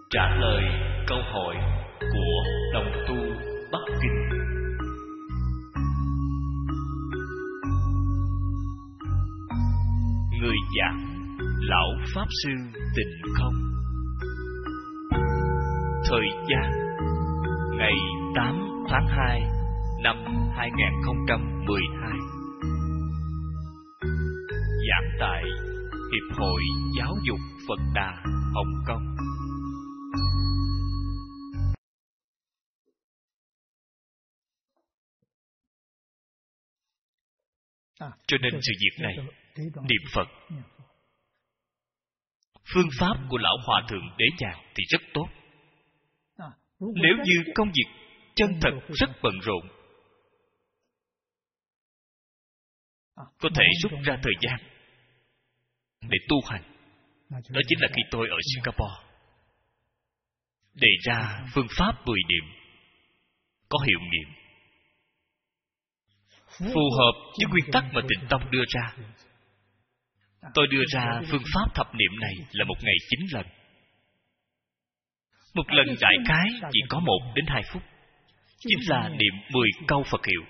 Trả lời câu hỏi của đồng tu Bắc Kinh. Người giảng Lão Pháp Sư Tịnh Không. Thời gian ngày 8 tháng 2 năm 2012. Giảng tại Hiệp hội Giáo dục Phật Đà, Hồng Kông. Cho nên sự việc này, niệm Phật, phương pháp của Lão Hòa Thượng Đế Nhàn thì rất tốt. Nếu như công việc chân thật rất bận rộn, có thể rút ra thời gian để tu hành. Đó chính là khi tôi ở Singapore đề ra phương pháp 10 niệm có hiệu nghiệm, phù hợp với nguyên tắc mà Tịnh Tông đưa ra. Tôi đưa ra phương pháp thập niệm này là một ngày 9 lần. Một lần đại khái chỉ có 1 đến 2 phút. Chính là niệm 10 câu Phật hiệu.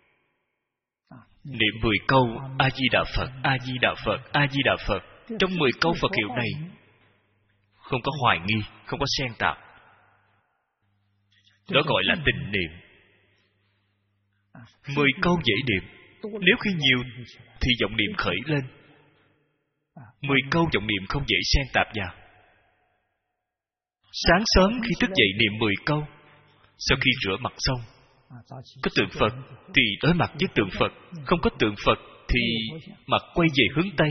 Niệm 10 câu A-di-đà Phật, A-di-đà Phật, A-di-đà Phật. Trong 10 câu Phật hiệu này không có hoài nghi, không có xen tạp. Đó gọi là tình niệm. 10 câu dễ niệm. Nếu khi nhiều thì vọng niệm khởi lên. 10 câu vọng niệm không dễ xen tạp vào. Sáng sớm khi thức dậy niệm 10 câu. Sau khi rửa mặt xong, có tượng Phật thì đối mặt với tượng Phật. Không có tượng Phật thì mặt quay về hướng Tây.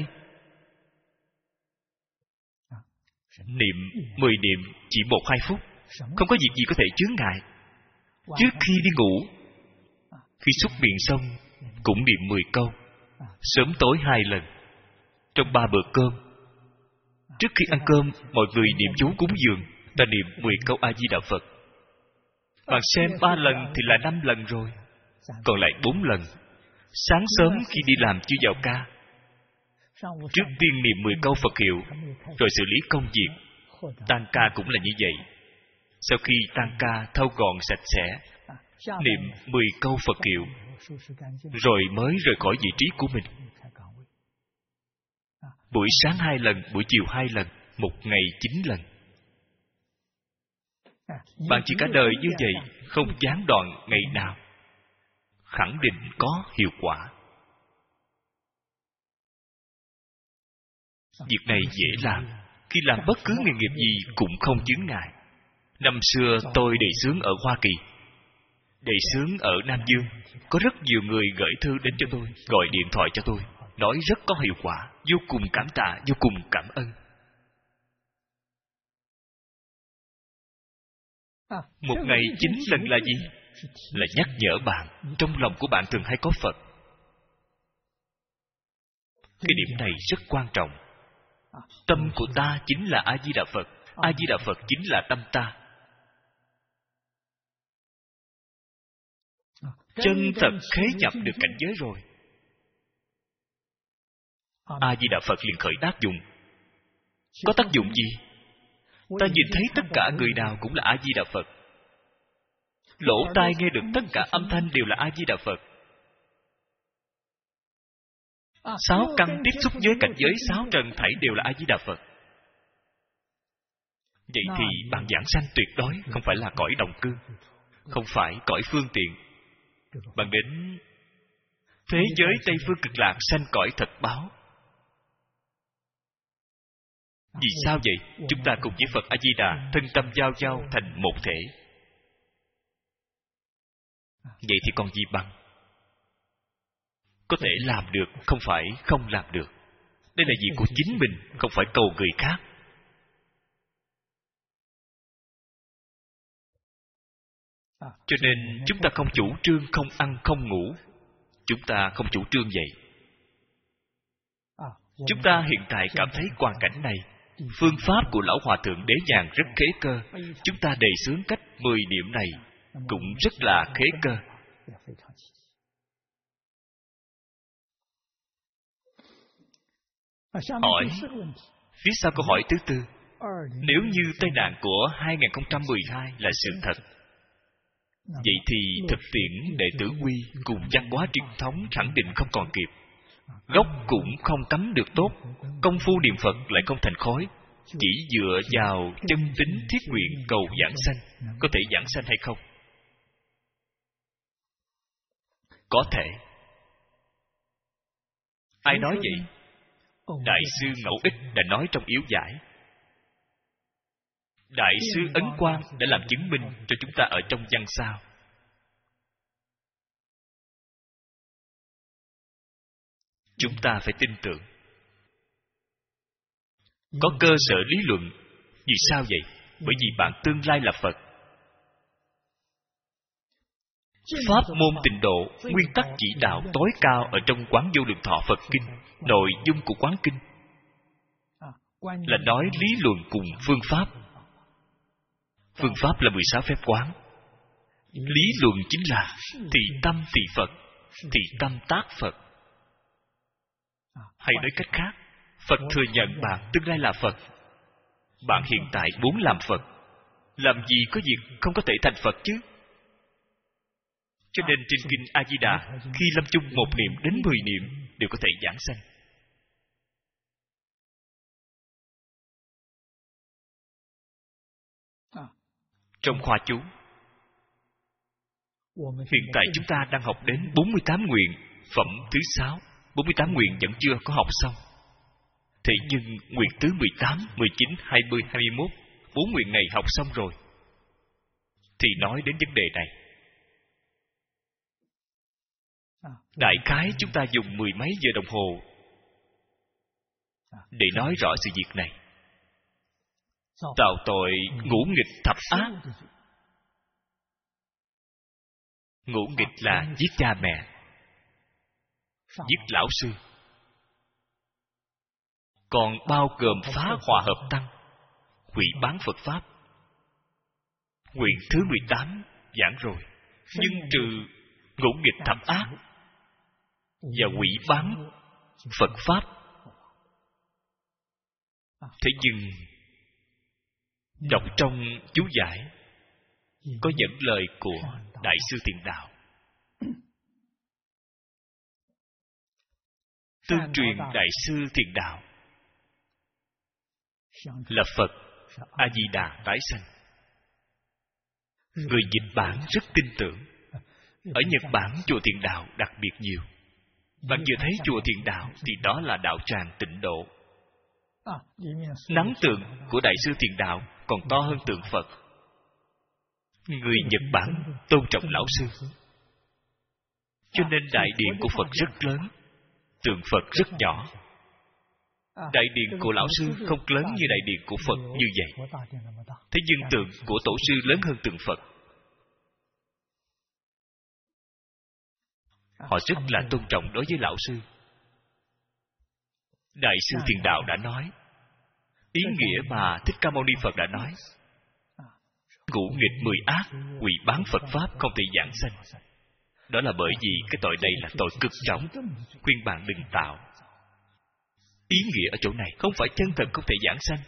Niệm 10 niệm chỉ 1-2 phút. Không có việc gì có thể chướng ngại. Trước khi đi ngủ, khi xúc miệng xong cũng niệm 10 câu. Sớm tối 2 lần. Trong 3 bữa cơm. Trước khi ăn cơm, mọi người niệm chú cúng dường. Ta niệm 10 câu A-di-đà Phật. Bạn xem 3 lần thì là 5 lần rồi. Còn lại 4 lần. Sáng sớm khi đi làm chưa vào ca, trước tiên niệm 10 câu Phật hiệu, rồi xử lý công việc. Tan ca cũng là như vậy. Sau khi tan ca thâu gọn sạch sẽ, niệm 10 câu Phật hiệu, rồi mới rời khỏi vị trí của mình. Buổi sáng 2 lần, buổi chiều 2 lần, một ngày 9 lần. Bạn chỉ cả đời như vậy, không gián đoạn ngày nào, khẳng định có hiệu quả. Việc này dễ làm. Khi làm bất cứ nghề nghiệp gì cũng không chướng ngại. Năm xưa tôi đề xướng ở Hoa Kỳ, đề xướng ở Nam Dương. Có rất nhiều người gửi thư đến cho tôi, gọi điện thoại cho tôi, nói rất có hiệu quả, vô cùng cảm tạ, vô cùng cảm ơn. Một ngày 9 lần là gì? Là nhắc nhở bạn, trong lòng của bạn thường hay có Phật. Cái điểm này rất quan trọng. Tâm của ta chính là A-di-đà Phật. A-di-đà Phật chính là tâm ta. Chân thật khế nhập được cảnh giới rồi, A-di-đà Phật liền khởi tác dụng. Có tác dụng gì? Ta nhìn thấy tất cả người nào cũng là A-di-đà Phật. Lỗ tai nghe được tất cả âm thanh đều là A-di-đà Phật. 6 căn tiếp xúc với cảnh giới 6 trần thảy đều là A-di-đà Phật. Vậy thì bạn giảng sanh tuyệt đối không phải là cõi đồng cư, không phải cõi phương tiện. Bạn đến thế giới Tây Phương Cực Lạc sanh cõi thật báo. Vì sao vậy? Chúng ta cùng với Phật A-di-đà thân tâm giao giao thành một thể. Vậy thì còn gì bằng? Có thể làm được, không phải không làm được. Đây là việc của chính mình, không phải cầu người khác. Cho nên chúng ta không chủ trương không ăn không ngủ. Chúng ta không chủ trương vậy. Chúng ta hiện tại cảm thấy hoàn cảnh này, phương pháp của Lão Hòa Thượng Đế Nhàn rất khế cơ. Chúng ta đề xướng cách 10 niệm này cũng rất là khế cơ. Hỏi phía sau câu hỏi thứ tư, Nếu như tai nạn của 2012 là sự thật, vậy thì thực tiễn đệ tử quy cùng văn hóa truyền thống khẳng định không còn kịp. Gốc cũng không cắm được tốt, công phu niệm Phật lại không thành khối. Chỉ dựa vào chân tín thiết nguyện cầu giảng sanh, có thể giảng sanh hay không? Có thể. Ai nói vậy? Đại sư Ngẫu Ích đã nói trong Yếu Giải. Đại sư Ấn Quang đã làm chứng minh cho chúng ta ở trong văn sao. Chúng ta phải tin tưởng. Có cơ sở lý luận. Vì sao vậy? Bởi vì bạn tương lai là Phật. Pháp môn tịnh độ, nguyên tắc chỉ đạo tối cao ở trong Quán Vô Lượng Thọ Phật Kinh, nội dung của Quán Kinh là nói lý luận cùng phương pháp. Phương pháp là 16 phép quán. Lý luận chính là thị tâm thị Phật, thị tâm tác Phật. Hay nói cách khác, Phật thừa nhận bạn tương lai là Phật. Bạn hiện tại muốn làm Phật, làm gì có việc không có thể thành Phật chứ? Cho nên trên kinh A Di Đà, khi lâm chung 1 niệm đến 10 niệm đều có thể giảng sanh. Trong khoa chú, hiện tại chúng ta đang học đến 48 nguyện, phẩm thứ 6. 48 nguyện vẫn chưa có học xong. Thế nhưng nguyện thứ 18, 19, 20, 21, 4 nguyện này học xong rồi. Thì nói đến vấn đề này. Đại khái chúng ta dùng 10 mấy giờ đồng hồ để nói rõ sự việc này. Tạo tội ngũ nghịch thập ác. Ngũ nghịch là giết cha mẹ, giết lão sư, còn bao gồm phá hòa hợp tăng, hủy bán Phật Pháp. Nguyện thứ 18 giảng rồi. Nhưng trừ ngũ nghịch thập ác và hủy bán Phật Pháp. Thế nhưng đọc trong chú giải có dẫn lời của Đại sư Thiền Đạo. Tương truyền Đại sư Thiền Đạo là Phật A Di Đà tái sanh. Người dịch bản rất tin tưởng. Ở Nhật Bản chùa Thiền Đạo đặc biệt nhiều. Bạn vừa thấy chùa Thiền Đạo thì đó là đạo tràng tịnh độ. Nắng tượng của Đại sư Thiền Đạo còn to hơn tượng Phật. Người Nhật Bản tôn trọng lão sư, cho nên đại điện của Phật rất lớn, tượng Phật rất nhỏ. Đại điện của lão sư không lớn như đại điện của Phật như vậy. Thế nhưng tượng của tổ sư lớn hơn tượng Phật. Họ rất là tôn trọng đối với lão sư. Đại sư Thiền Đạo đã nói ý nghĩa mà Thích Ca Mâu Ni Phật đã nói: ngũ nghịch 10 ác, hủy bán Phật Pháp không thể giảng sanh. Đó là bởi vì cái tội này là tội cực trọng. Khuyên bạn đừng tạo. Ý nghĩa ở chỗ này không phải chân thật không thể giảng sanh.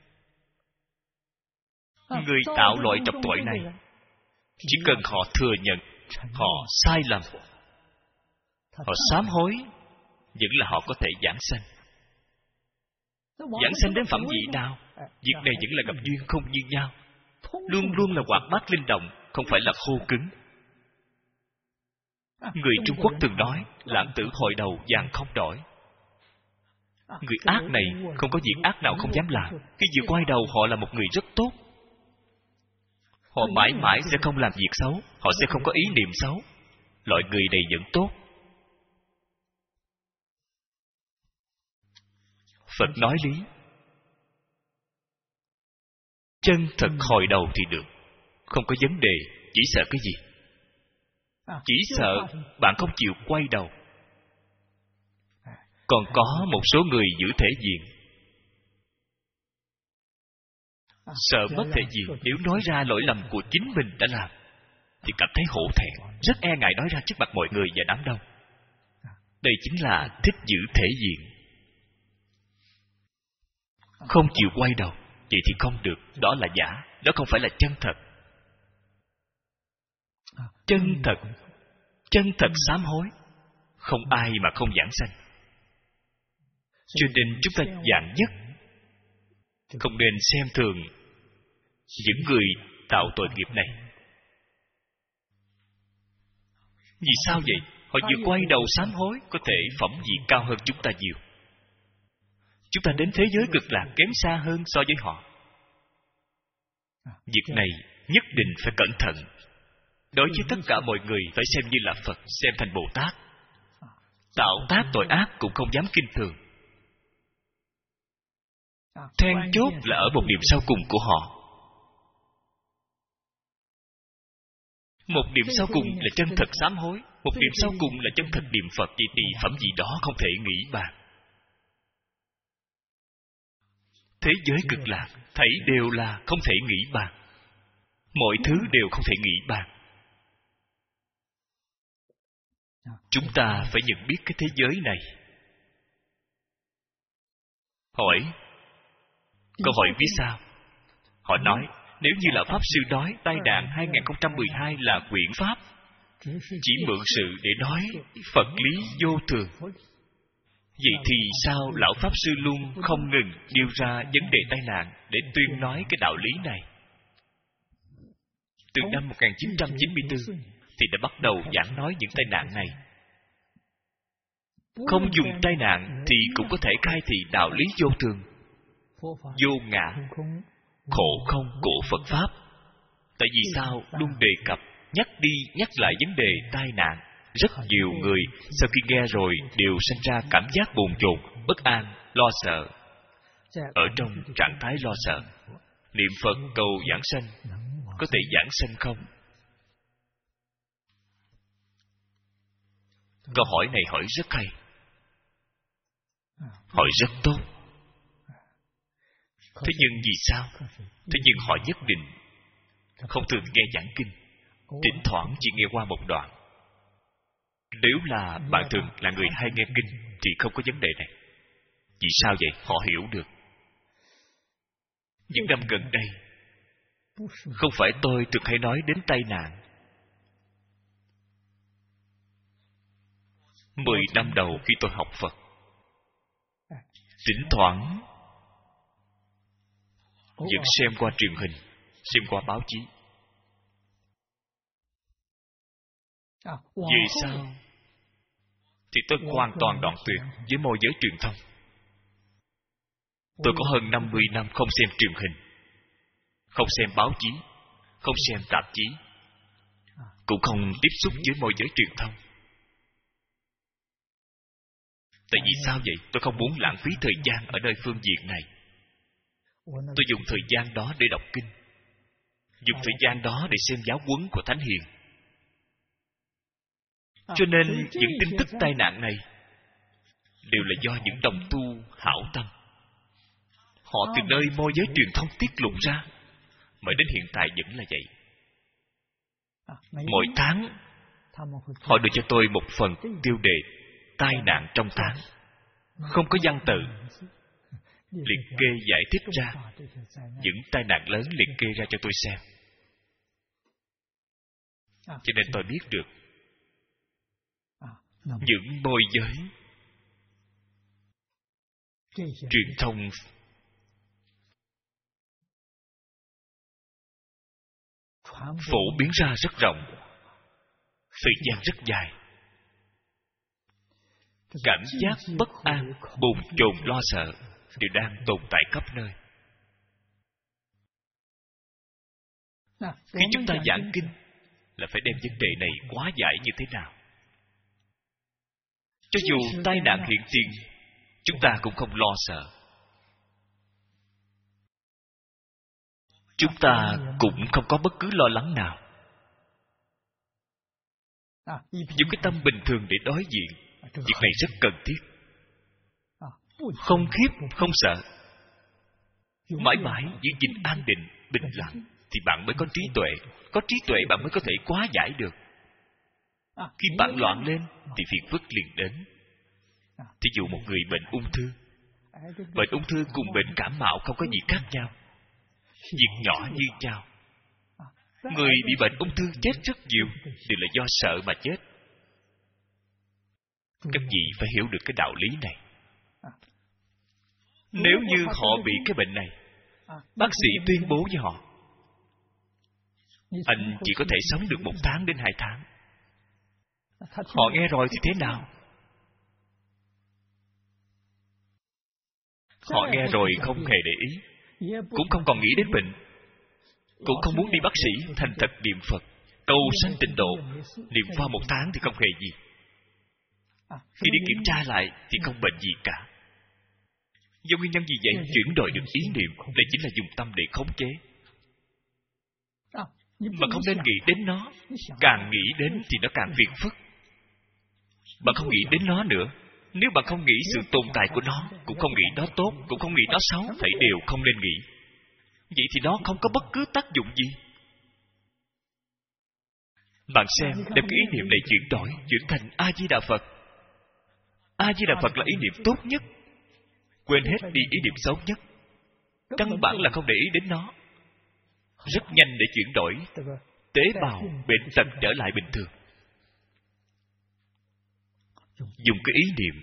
Người tạo loại trọc tội này, chỉ cần họ thừa nhận họ sai lầm, họ sám hối, vẫn là họ có thể giảng sanh. Giảng sanh đến phẩm vị nào? Việc này vẫn là gặp duyên không như nhau, luôn luôn là hoạt bát linh động, không phải là khô cứng. Người Trung Quốc thường nói lãng tử hội đầu vàng không đổi. Người ác này không có việc ác nào không dám làm. Khi vừa quay đầu họ là một người rất tốt. Họ mãi mãi sẽ không làm việc xấu, họ sẽ không có ý niệm xấu. Loại người này vẫn tốt. Phật nói lý. Chân thật hồi đầu thì được, không có vấn đề. Chỉ sợ cái gì? Chỉ sợ bạn không chịu quay đầu. Còn có một số người giữ thể diện, sợ mất thể diện. Nếu nói ra lỗi lầm của chính mình đã làm thì cảm thấy hổ thẹn, rất e ngại nói ra trước mặt mọi người và đám đông. Đây chính là thích giữ thể diện, không chịu quay đầu. vậy thì không được. Đó là giả, đó không phải là chân thật. Chân thật sám hối, không ai mà không giảng sanh. Cho nên chúng ta dạng nhất không nên xem thường những người tạo tội nghiệp này. Vì sao vậy? Họ vừa quay đầu sám hối, có thể phẩm vị cao hơn chúng ta nhiều. Chúng ta đến thế giới cực lạc kém xa hơn so với họ. Việc này nhất định phải cẩn thận. Đối với tất cả mọi người phải xem như là Phật, xem thành Bồ Tát. Tạo tác tội ác cũng không dám kinh thường. Then chốt là ở một điểm sau cùng của họ. Một điểm sau cùng là chân thật sám hối, một điểm sau cùng là chân thật niệm Phật. Vậy thì phẩm gì đó không thể nghĩ bàn. Thế giới cực lạc thấy đều là không thể nghĩ bàn. Mọi thứ đều không thể nghĩ bàn. Chúng ta phải nhận biết cái thế giới này. Hỏi, câu hỏi vì sao? Họ nói, nếu như là Pháp Sư nói tai nạn 2012 là quyển Pháp, chỉ mượn sự để nói Phật lý vô thường, vậy thì sao Lão Pháp Sư luôn không ngừng nêu ra vấn đề tai nạn để tuyên nói cái đạo lý này? Từ năm 1994 thì đã bắt đầu giảng nói những tai nạn này. Không dùng tai nạn thì cũng có thể khai thị đạo lý vô thường, vô ngã, khổ không của Phật Pháp. Tại vì sao luôn đề cập, nhắc đi nhắc lại vấn đề tai nạn? Rất nhiều người sau khi nghe rồi đều sinh ra cảm giác bồn chồn, bất an, lo sợ. Ở trong trạng thái lo sợ, niệm Phật cầu giảng sanh, có thể giảng sanh không? Câu hỏi này hỏi rất hay, hỏi rất tốt. Thế nhưng vì sao? Thế nhưng họ nhất định không thường nghe giảng kinh, thỉnh thoảng chỉ nghe qua một đoạn. Nếu là bạn thường là người hay nghe kinh thì không có vấn đề này. Vì sao vậy? Họ hiểu được. Những năm gần đây, không phải tôi thường hay nói đến tai nạn. 10 năm đầu khi tôi học Phật, thỉnh thoảng vẫn xem qua truyền hình, xem qua báo chí. Vì sao? Thì tôi hoàn toàn đoạn tuyệt với môi giới truyền thông. Tôi có hơn 50 năm không xem truyền hình, không xem báo chí, không xem tạp chí, cũng không tiếp xúc với môi giới truyền thông. Tại vì sao vậy? Tôi không muốn lãng phí thời gian ở nơi phương diện này. Tôi dùng thời gian đó để đọc kinh, dùng thời gian đó để xem giáo huấn của Thánh Hiền. Cho nên những tin tức tai nạn này đều là do những đồng tu hảo tâm. Họ từ nơi môi giới truyền thông tiết lộ ra, mà đến hiện tại vẫn là vậy. Mỗi tháng họ đưa cho tôi một phần tiêu đề tai nạn trong tháng, không có văn tự, liệt kê giải thích ra những tai nạn lớn, liệt kê ra cho tôi xem. Cho nên tôi biết được những môi giới truyền thông phổ biến ra rất rộng, thời gian rất dài. Cảm giác bất an, bồn chồn, lo sợ đều đang tồn tại khắp nơi. Khi chúng ta giảng kinh là phải đem vấn đề này hóa giải như thế nào. Cho dù tai nạn hiện tiền, chúng ta cũng không lo sợ. Chúng ta cũng không có bất cứ lo lắng nào. Dùng cái tâm bình thường để đối diện. Việc này rất cần thiết. Không khiếp, không sợ, mãi mãi giữ gìn an định, bình lặng, thì bạn mới có trí tuệ. Có trí tuệ bạn mới có thể hóa giải được. Khi bạn loạn lên thì phiền phức liền đến. Thí dụ một người bệnh ung thư. Bệnh ung thư cùng bệnh cảm mạo không có gì khác nhau. Việc nhỏ như nhau. Người bị bệnh ung thư chết rất nhiều đều là do sợ mà chết. Các vị phải hiểu được cái đạo lý này. Nếu như họ bị cái bệnh này, bác sĩ tuyên bố với họ, anh chỉ có thể sống được 1 tháng đến 2 tháng. Họ nghe rồi thì thế nào? Họ nghe rồi không hề để ý, cũng không còn nghĩ đến bệnh, cũng không muốn đi bác sĩ, thành thật niệm Phật, cầu sanh tịnh độ. Niệm qua 1 tháng thì không hề gì. Khi đi kiểm tra lại thì không bệnh gì cả. Do nguyên nhân gì vậy? Chuyển đổi được ý niệm. Đây chính là dùng tâm để khống chế. Mà không nên nghĩ đến nó. Càng nghĩ đến thì nó càng phiền phức. Bạn không nghĩ đến nó nữa. Nếu bạn không nghĩ sự tồn tại của nó, cũng không nghĩ nó tốt, cũng không nghĩ nó xấu, thảy đều không nên nghĩ. Vậy thì nó không có bất cứ tác dụng gì. Bạn xem, đem cái ý niệm này chuyển đổi, chuyển thành A-di-đà Phật. A-di-đà Phật là ý niệm tốt nhất. Quên hết đi ý niệm xấu nhất. Căn bản là không để ý đến nó. Rất nhanh để chuyển đổi. Tế bào, bệnh tật trở lại bình thường. Dùng cái ý niệm.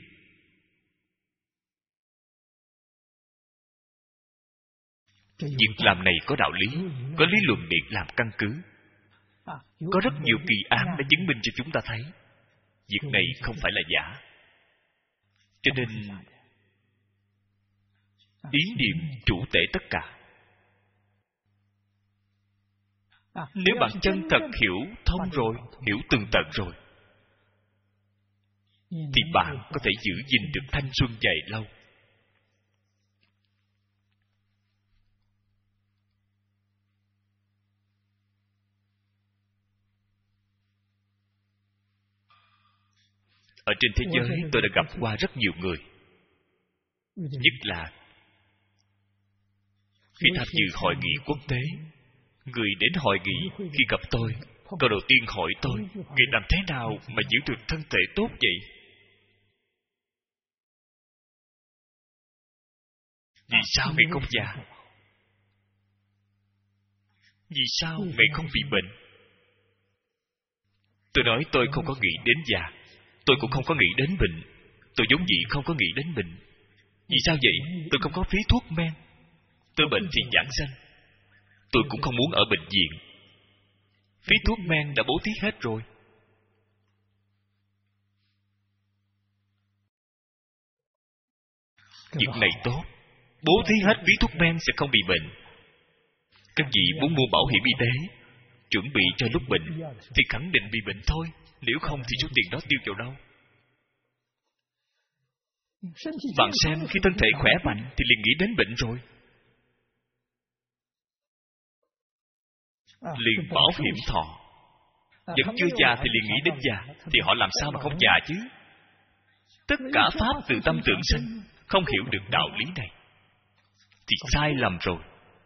Việc làm này có đạo lý, có lý luận để làm căn cứ. Có rất nhiều kỳ án đã chứng minh cho chúng ta thấy việc này không phải là giả. Cho nên ý niệm chủ tể tất cả. Nếu bạn chân thật hiểu thông rồi, hiểu tường tận rồi, thì bạn có thể giữ gìn được thanh xuân dài lâu. Ở trên thế giới tôi đã gặp qua rất nhiều người. Nhất là khi tham dự hội nghị quốc tế, người đến hội nghị khi gặp tôi, câu đầu tiên hỏi tôi, người làm thế nào mà giữ được thân thể tốt vậy? Vì sao người không già? Vì sao người không bị bệnh? Tôi nói tôi không có nghĩ đến già. Tôi cũng không có nghĩ đến bệnh. Tôi vốn dĩ không có nghĩ đến bệnh. Vì sao vậy? Tôi không có phí thuốc men. Tôi bệnh thì giảng sanh. Tôi cũng không muốn ở bệnh viện. Phí thuốc men đã bố thí hết rồi. Việc này tốt. Bố thí hết phí thuốc men sẽ không bị bệnh. Các vị muốn mua bảo hiểm y tế, chuẩn bị cho lúc bệnh, thì khẳng định bị bệnh thôi. Nếu không thì số tiền đó tiêu vào đâu? Bạn xem, khi thân thể khỏe mạnh thì liền nghĩ đến bệnh rồi. Liền bảo hiểm thọ. Vẫn chưa già thì liền nghĩ đến già, thì họ làm sao mà không già chứ? Tất cả pháp từ tâm tưởng sinh. Không hiểu được đạo lý này thì sai lầm rồi.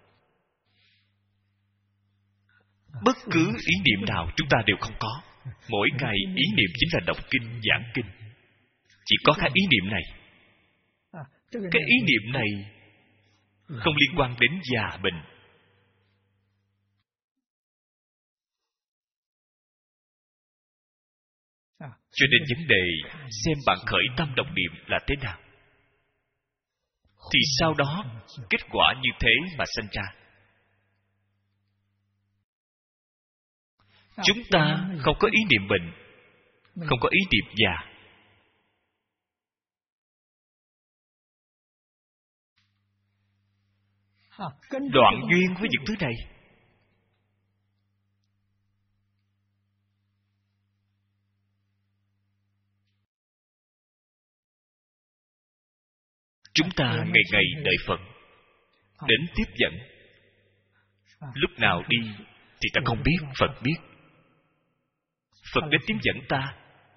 Bất cứ ý niệm nào chúng ta đều không có. Mỗi ngày ý niệm chính là đọc kinh, giảng kinh. Chỉ có cái ý niệm này. Cái ý niệm này không liên quan đến già bệnh. Cho nên vấn đề xem bạn khởi tâm động niệm là thế nào, thì sau đó kết quả như thế mà sanh ra. Chúng ta không có ý niệm bệnh, không có ý niệm già. Đoạn duyên với những thứ này. Chúng ta ngày ngày đợi Phật đến tiếp dẫn. Lúc nào đi thì ta không biết, Phật biết. Phật đến tiếp dẫn ta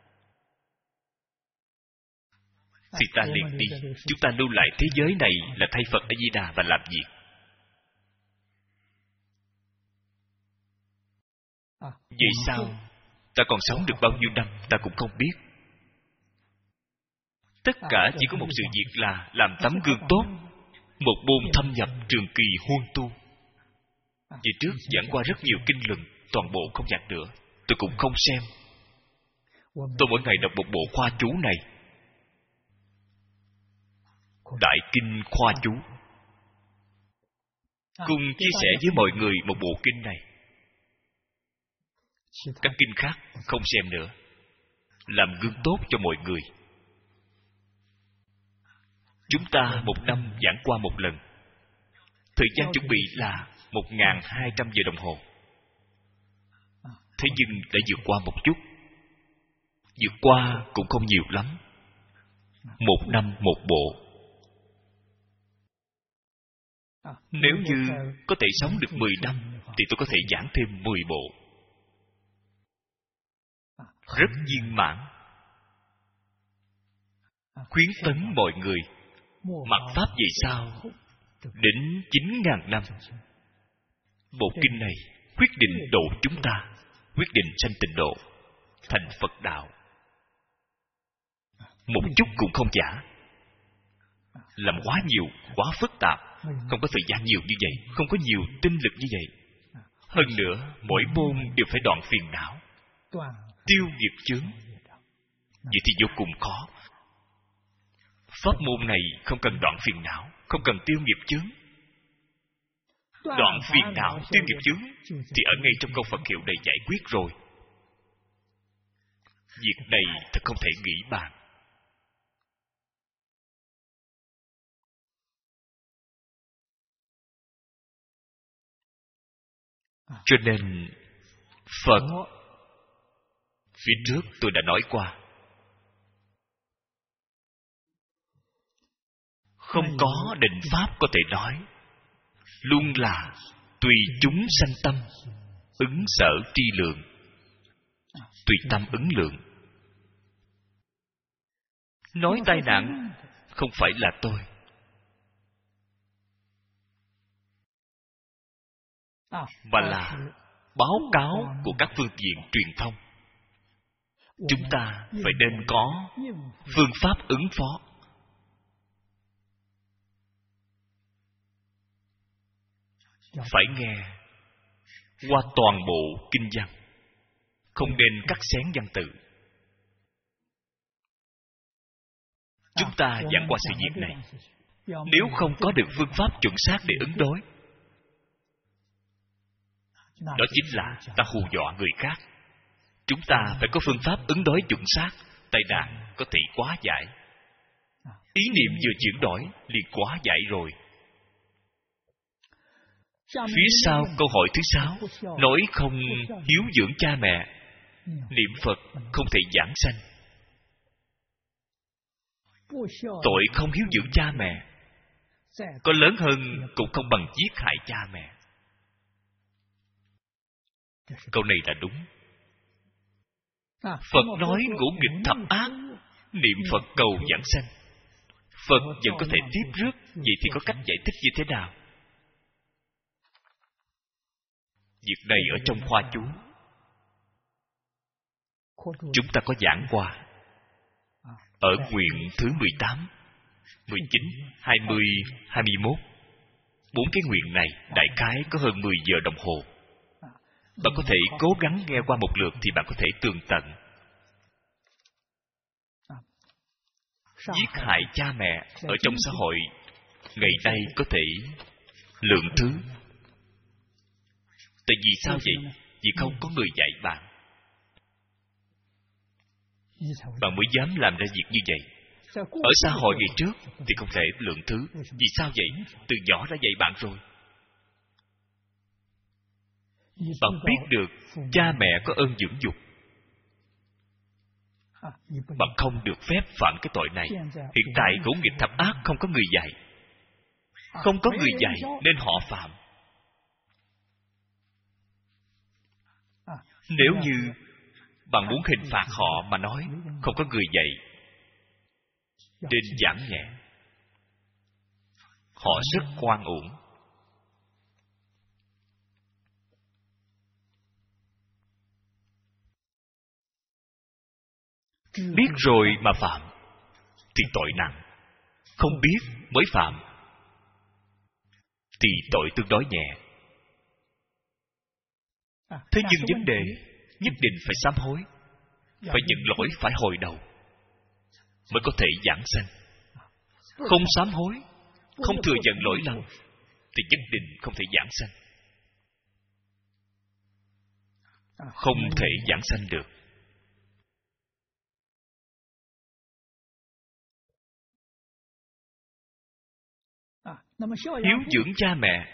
thì ta liền đi. Chúng ta lưu lại thế giới này là thay Phật A Di Đà và làm việc. Vậy sao ta còn sống được bao nhiêu năm ta cũng không biết. Tất cả chỉ có một sự việc là làm tấm gương tốt, một môn thâm nhập trường kỳ huân tu. Vì trước giảng qua rất nhiều kinh luận, toàn bộ không giảng nữa. Tôi cũng không xem. Tôi mỗi ngày đọc một bộ khoa chú này, Đại Kinh Khoa Chú, cùng chia sẻ với mọi người một bộ kinh này. Các kinh khác không xem nữa, làm gương tốt cho mọi người. Chúng ta một năm giảng qua một lần. Thời gian chuẩn bị là 1.200 giờ đồng hồ. Thế nhưng đã vượt qua một chút. Vượt qua cũng không nhiều lắm. Một năm một bộ. Nếu như có thể sống được 10 năm thì tôi có thể giảng thêm 10 bộ. Rất viên mãn. Khuyến tấn mọi người mạt pháp về sau đến 9.000 năm. Bộ kinh này quyết định độ chúng ta, quyết định sanh tịnh độ, thành Phật đạo. Một chút cũng không giả. Làm quá nhiều, quá phức tạp, không có thời gian nhiều như vậy, không có nhiều tinh lực như vậy. Hơn nữa, mỗi môn đều phải đoạn phiền não, tiêu nghiệp chướng. Vậy thì vô cùng khó. Pháp môn này không cần đoạn phiền não, không cần tiêu nghiệp chướng. Đoạn phiền não, tiêu nghiệp chướng thì ở ngay trong câu Phật hiệu này giải quyết rồi. Việc này thật không thể nghĩ bàn. Cho nên Phật, phía trước tôi đã nói qua, không có định pháp có thể nói, luôn là tùy chúng sanh tâm, ứng sở tri lượng. Tùy tâm ứng lượng. Nói tai nạn không phải là tôi, mà là báo cáo của các phương tiện truyền thông. Chúng ta phải nên có phương pháp ứng phó. Phải nghe qua toàn bộ kinh văn, không nên cắt xén văn tự. Chúng ta giảng qua sự việc này, nếu không có được phương pháp chuẩn xác để ứng đối, đó chính là ta hù dọa người khác. Chúng ta phải có phương pháp ứng đối chuẩn xác, tai nạn có thể hóa giải. Ý niệm vừa chuyển đổi liền hóa giải rồi. Phía sau câu hỏi thứ 6 nói không hiếu dưỡng cha mẹ, niệm Phật không thể giảng sanh. Tội không hiếu dưỡng cha mẹ có lớn hơn cũng không bằng giết hại cha mẹ. Câu này là đúng. Phật nói ngũ nghịch thập ác, niệm Phật cầu giảng sanh. Phật vẫn có thể tiếp rước. Vậy thì có cách giải thích như thế nào? Việc này ở trong khoa chú chúng ta có giảng qua. Ở nguyện thứ 18, 19, 20, 21. 4 cái nguyện này đại khái có hơn 10 giờ đồng hồ. Bạn có thể cố gắng nghe qua một lượt thì bạn có thể tường tận. Giết hại cha mẹ ở trong xã hội ngày nay có thể lượng thứ. Tại vì sao vậy? Vì không có người dạy bạn. Bạn mới dám làm ra việc như vậy. Ở xã hội ngày trước thì không thể lượng thứ. Vì sao vậy? Từ nhỏ đã dạy bạn rồi. Bạn biết được cha mẹ có ơn dưỡng dục. Bạn không được phép phạm cái tội này. Hiện tại ngũ nghịch thập ác không có người dạy. Không có người dạy nên họ phạm. Nếu như bạn muốn hình phạt họ mà nói không có người dạy, nên giảm nhẹ. Họ rất oan uổng. Biết rồi mà phạm thì tội nặng. Không biết mới phạm thì tội tương đối nhẹ. Thế nhưng vấn đề nhất định phải sám hối, phải nhận lỗi, phải hồi đầu mới có thể giảng sanh. Không sám hối, không thừa nhận lỗi lầm thì nhất định không thể giảng sanh. Không thể giảng sanh được. Hiếu dưỡng cha mẹ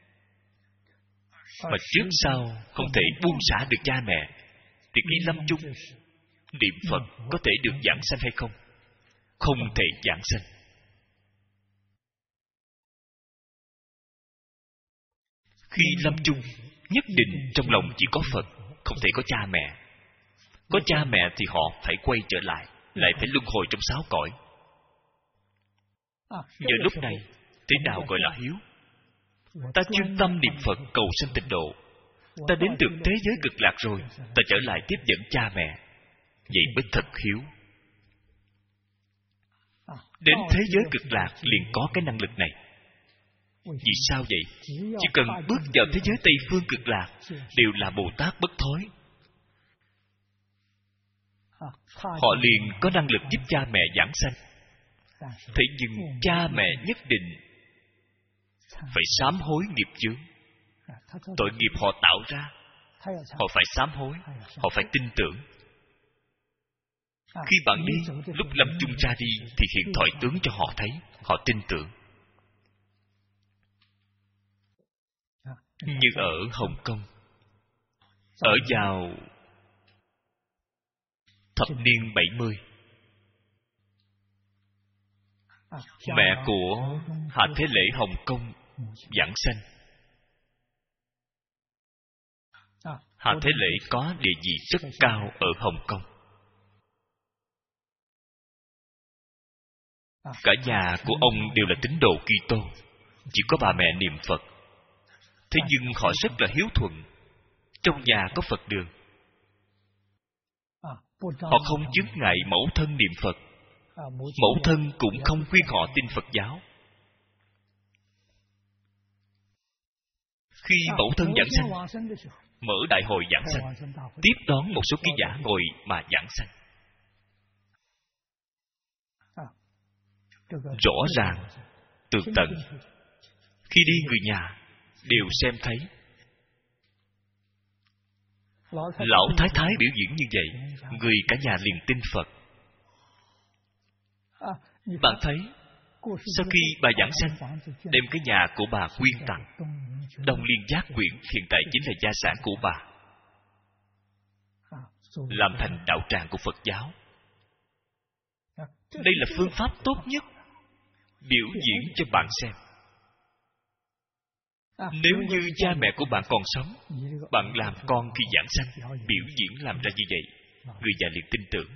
mà trước sau không thể buông xả được cha mẹ thì khi lâm chung niệm Phật có thể được giảng sanh hay không? Không thể giảng sanh. Khi lâm chung nhất định trong lòng chỉ có Phật, không thể có cha mẹ. Có cha mẹ thì họ phải quay trở lại, lại phải luân hồi trong 6 cõi. Giờ lúc này thế nào gọi là hiếu? Ta chuyên tâm niệm Phật cầu sanh tịnh độ, ta đến được thế giới cực lạc rồi, ta trở lại tiếp dẫn cha mẹ, vậy mới thật hiếu. Đến thế giới cực lạc liền có cái năng lực này. Vì sao vậy? Chỉ cần bước vào thế giới Tây Phương cực lạc đều là Bồ Tát bất thối, họ liền có năng lực giúp cha mẹ giảng sanh. Thế nhưng cha mẹ nhất định phải sám hối nghiệp chướng. Tội nghiệp họ tạo ra, họ phải sám hối, họ phải tin tưởng. Khi bạn đi, lúc lâm chung ra đi thì hiện thoại tướng cho họ thấy, họ tin tưởng. Như ở Hồng Kông, ở vào thập niên 70, mẹ của Hạ Thế Lễ Hồng Kông giảng sanh. Hạ Thế Lễ có địa vị rất cao ở Hồng Kông. Cả nhà của ông đều là tín đồ Kitô, chỉ có bà mẹ niệm Phật. Thế nhưng họ rất là hiếu thuận. Trong nhà có Phật đường, họ không chướng ngại mẫu thân niệm Phật. Mẫu thân cũng không khuyên họ tin Phật giáo. Khi mẫu thân giảng sanh, mở đại hội giảng sanh, tiếp đón một số ký giả ngồi mà giảng sanh. Rõ ràng, tường tận. Khi đi người nhà đều xem thấy. Lão thái thái biểu diễn như vậy, người cả nhà liền tin Phật. Bạn thấy, sau khi bà giảng sanh, đem cái nhà của bà quyên tặng. Đông Liên Giác Quyển hiện tại chính là gia sản của bà, làm thành đạo tràng của Phật giáo. Đây là phương pháp tốt nhất biểu diễn cho bạn xem. Nếu như cha mẹ của bạn còn sống, bạn làm con khi giảng sanh, biểu diễn làm ra như vậy, người già liền tin tưởng.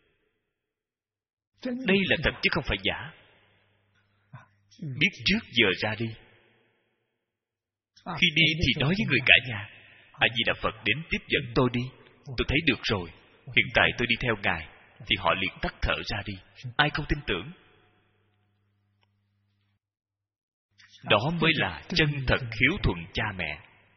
Đây là thật chứ không phải giả. Biết trước giờ ra đi. Khi đi thì nói với người cả nhà, A Di Đà Phật đến tiếp dẫn tôi đi, tôi thấy được rồi, hiện tại tôi đi theo Ngài, thì họ liền tắt thở ra đi. Ai không tin tưởng? Đó mới là chân thật hiếu thuận cha mẹ.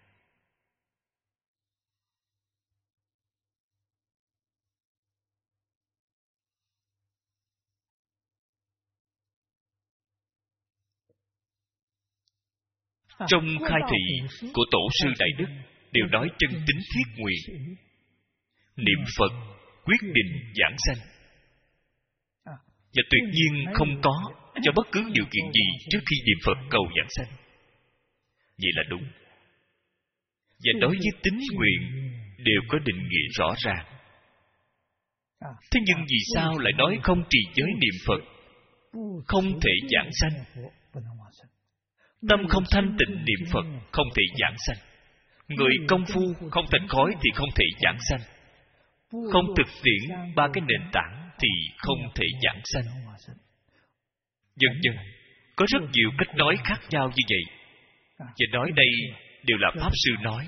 Trong khai thị của Tổ sư Đại Đức đều nói chân tín thiết nguyện, niệm Phật quyết định giảng sanh, và tuyệt nhiên không có cho bất cứ điều kiện gì trước khi niệm Phật cầu giảng sanh. Vậy là đúng. Và đối với tín nguyện đều có định nghĩa rõ ràng. Thế nhưng vì sao lại nói không trì giới niệm Phật không thể giảng sanh? Tâm không thanh tịnh niệm Phật không thể giảng sanh. Người công phu không thành khói thì không thể giảng sanh. Không thực tiễn 3 cái nền tảng thì không thể giảng sanh. Dần dần có rất nhiều cách nói khác nhau như vậy. Và nói đây đều là Pháp Sư nói.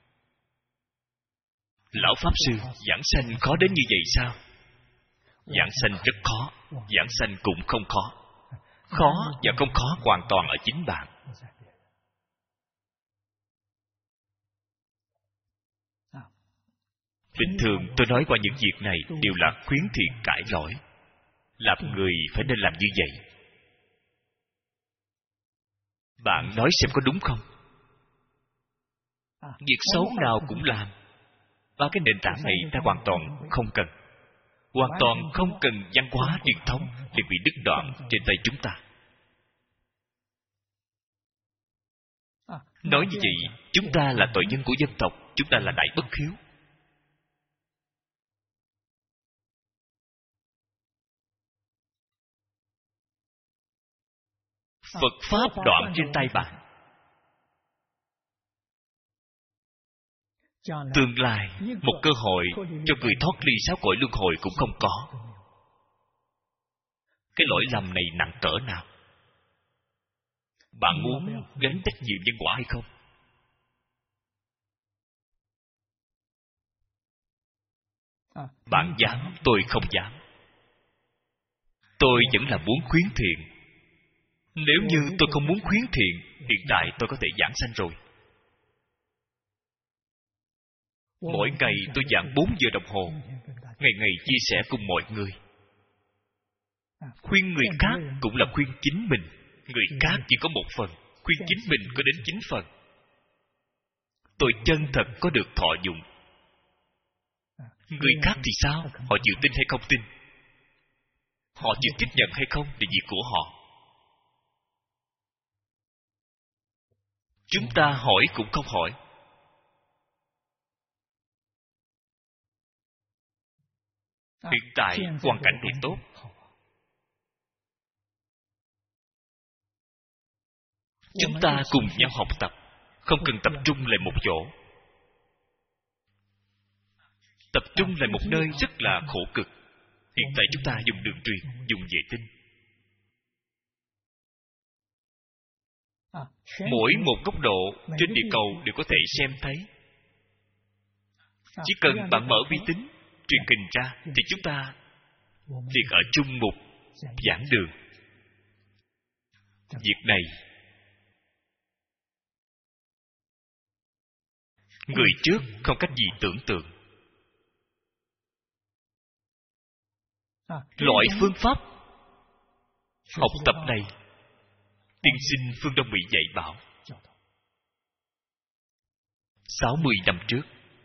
Lão Pháp Sư, giảng sanh khó đến như vậy sao? Giảng sanh rất khó, giảng sanh cũng không khó. Khó và không khó hoàn toàn ở chính bạn. Bình thường tôi nói qua những việc này đều là khuyến thiện cải lỗi. Làm người phải nên làm như vậy. Bạn nói xem có đúng không? Việc xấu nào cũng làm. Ba cái nền tảng này ta hoàn toàn không cần. Hoàn toàn không cần văn hóa truyền thống để bị đứt đoạn trên tay chúng ta. Nói như vậy, chúng ta là tội nhân của dân tộc, chúng ta là đại bất hiếu. Phật Pháp đoạn trên tay bạn. Tương lai, một cơ hội cho người thoát ly sáu cõi luân hồi cũng không có. Cái lỗi lầm này nặng cỡ nào? Bạn muốn gánh trách nhiệm nhân quả hay không? Bạn dám, tôi không dám. Tôi vẫn là muốn khuyến thiện. Nếu như tôi không muốn khuyến thiện, hiện tại tôi có thể giảng sanh rồi. Mỗi ngày tôi giảng 4 giờ đồng hồ, ngày ngày chia sẻ cùng mọi người. Khuyên người khác cũng là khuyên chính mình. Người khác chỉ có một phần, khuyên chính mình có đến 9 phần. Tôi chân thật có được thọ dụng. Người khác thì sao? Họ chịu tin hay không tin? Họ chịu tiếp nhận hay không là việc của họ. Chúng ta hỏi cũng không hỏi. Hiện tại hoàn cảnh thì tốt. Chúng ta cùng nhau học tập, không cần tập trung lại một chỗ. Tập trung lại một nơi rất là khổ cực. Hiện tại chúng ta dùng đường truyền, dùng vệ tinh. Mỗi một góc độ trên địa cầu đều có thể xem thấy. Chỉ cần bạn mở vi tính, truyền hình ra, thì chúng ta liền ở chung một giảng đường. Việc này, người trước không cách gì tưởng tượng. Loại phương pháp học tập này, tiên sinh Phương Đông Mỹ dạy bảo 60 năm trước.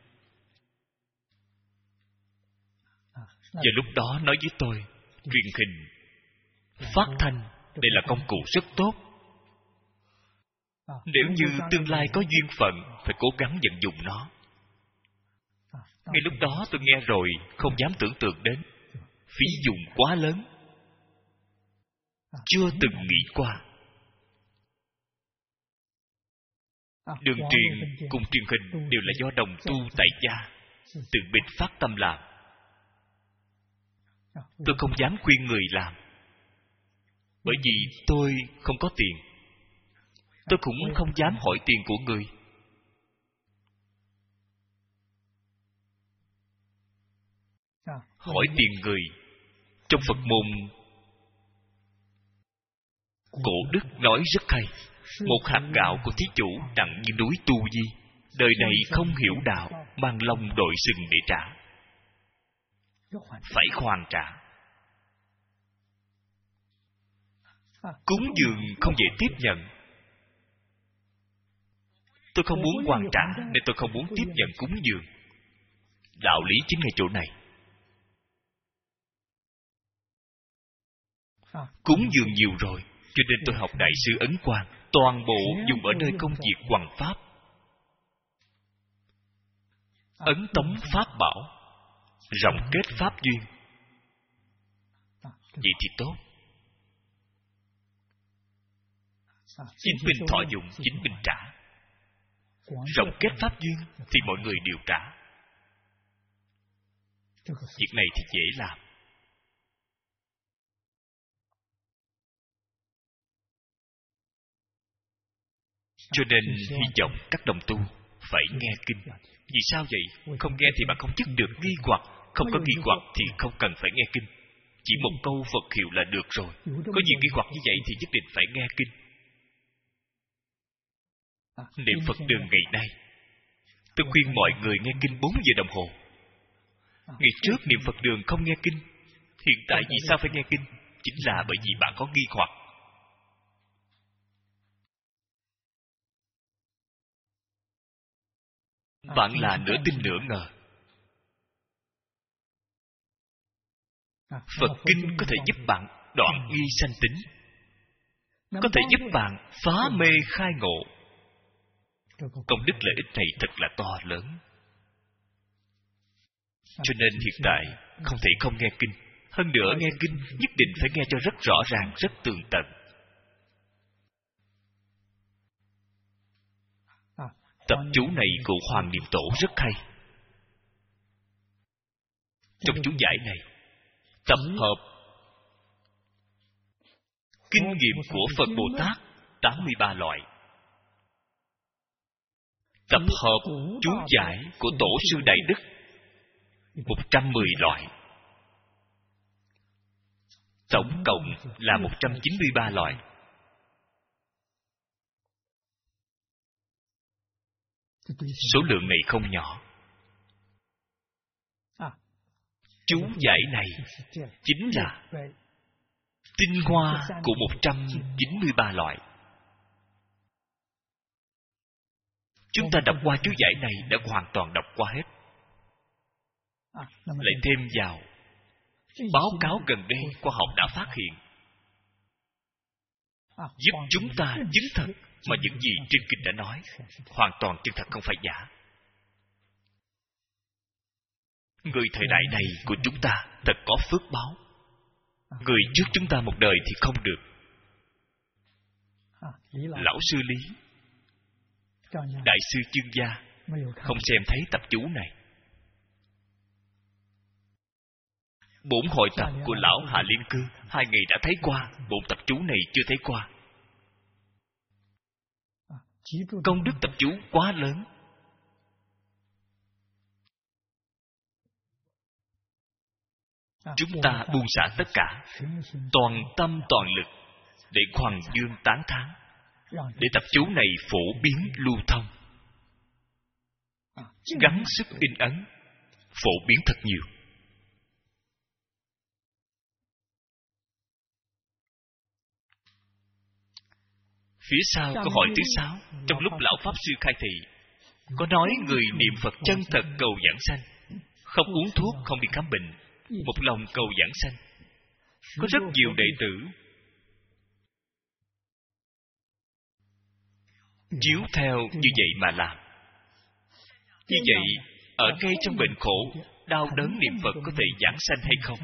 Và lúc đó nói với tôi, truyền hình, phát thanh, đây là công cụ rất tốt. Nếu như tương lai có duyên phận, phải cố gắng vận dụng nó. Ngay lúc đó tôi nghe rồi, không dám tưởng tượng đến. Phí dụng quá lớn, chưa từng nghĩ qua. Đường truyền cùng truyền hình đều là do đồng tu tại gia tự mình phát tâm làm. Tôi không dám khuyên người làm, bởi vì tôi không có tiền. Tôi cũng không dám hỏi tiền của người. Hỏi tiền người, trong Phật môn cổ đức nói rất hay. Một hạt gạo của thí chủ nặng như núi Tu Di, đời này không hiểu đạo, mang lông đội sừng để trả. Phải hoàn trả. Cúng dường không dễ tiếp nhận. Tôi không muốn hoàn trả, nên tôi không muốn tiếp nhận cúng dường. Đạo lý chính ngay chỗ này. Cúng dường nhiều rồi, cho nên tôi học Đại sư Ấn Quang, toàn bộ dùng ở nơi công việc hoằng pháp. Ấn tống pháp bảo, rộng kết pháp duyên. Vậy thì tốt. Chính mình thọ dụng, chính mình trả. Rộng kết pháp duyên thì mọi người đều trả. Việc này thì dễ làm. Cho nên hy vọng các đồng tu phải nghe kinh. Vì sao vậy? Không nghe thì bạn không dứt được nghi hoặc. Không có nghi hoặc thì không cần phải nghe kinh. Chỉ một câu Phật hiệu là được rồi. Có nhiều nghi hoặc như vậy thì nhất định phải nghe kinh. Niệm Phật đường ngày nay, tôi khuyên mọi người nghe kinh 4 giờ đồng hồ. Ngày trước niệm Phật đường không nghe kinh, hiện tại vì sao phải nghe kinh? Chính là bởi vì bạn có nghi hoặc. Bạn là nửa tin nửa ngờ. Phật kinh có thể giúp bạn đoạn nghi sanh tính, có thể giúp bạn phá mê khai ngộ. Công đức lợi ích này thật là to lớn. Cho nên hiện tại không thể không nghe kinh. Hơn nữa nghe kinh nhất định phải nghe cho rất rõ ràng, rất tường tận. Tập chú này của Hoàng Niệm Tổ rất hay. Trong chú giải này tập hợp kinh nghiệm của Phật Bồ Tát 83 loại, tập hợp chú giải của Tổ sư Đại Đức 110 loại, tổng cộng là 193 loại. Số lượng này không nhỏ. Chú giải này chính là tinh hoa của 193 loại. Chúng ta đọc qua chú giải này đã hoàn toàn đọc qua hết. Lại thêm vào báo cáo gần đây khoa học đã phát hiện, giúp chúng ta chứng thực mà những gì trên kinh đã nói hoàn toàn chân thật, không phải giả. Người thời đại này của chúng ta thật có phước báo. Người trước chúng ta một đời thì không được. Lão sư Lý, Đại sư Chương Gia không xem thấy tập chú này. Bổn hội tập của lão Hạ Liên Cư 2 ngày đã thấy qua, bổn tập chú này chưa thấy qua. Công đức tập chú quá lớn. Chúng ta buông xả tất cả, toàn tâm toàn lực để khoan dương tán thán, để tập chú này phổ biến lưu thông, gắng sức in ấn, phổ biến thật nhiều. Phía sau câu hỏi thứ 6, trong lúc lão Pháp Sư khai thị, có nói người niệm Phật chân thật cầu giảng sanh, không uống thuốc, không đi khám bệnh, một lòng cầu giảng sanh. Có rất nhiều đệ tử chiếu theo như vậy mà làm. Như vậy, ở ngay trong bệnh khổ, đau đớn niệm Phật có thể giảng sanh hay không?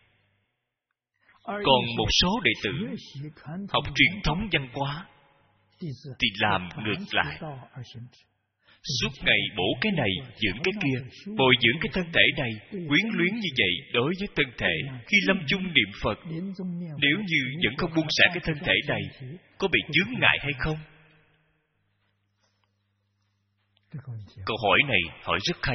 Còn một số đệ tử học truyền thống văn hóa thì làm ngược lại, suốt ngày bổ cái này dưỡng cái kia, bồi dưỡng cái thân thể này, quyến luyến như vậy đối với thân thể. Khi lâm chung niệm Phật, nếu như vẫn không buông xả cái thân thể này, có bị chướng ngại hay không? Câu hỏi này hỏi rất hay.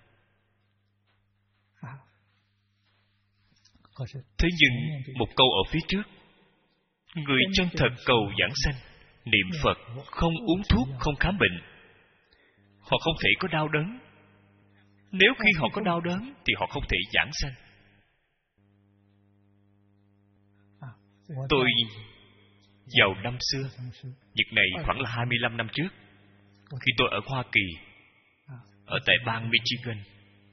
Thế nhưng một câu ở phía trước, người chân thật cầu giảng sanh, niệm Phật, không uống thuốc, không khám bệnh, họ không thể có đau đớn. Nếu khi họ có đau đớn thì họ không thể giảng sanh. Tôi vào năm xưa, việc này khoảng là 25 năm trước, khi tôi ở Hoa Kỳ, ở tại bang Michigan.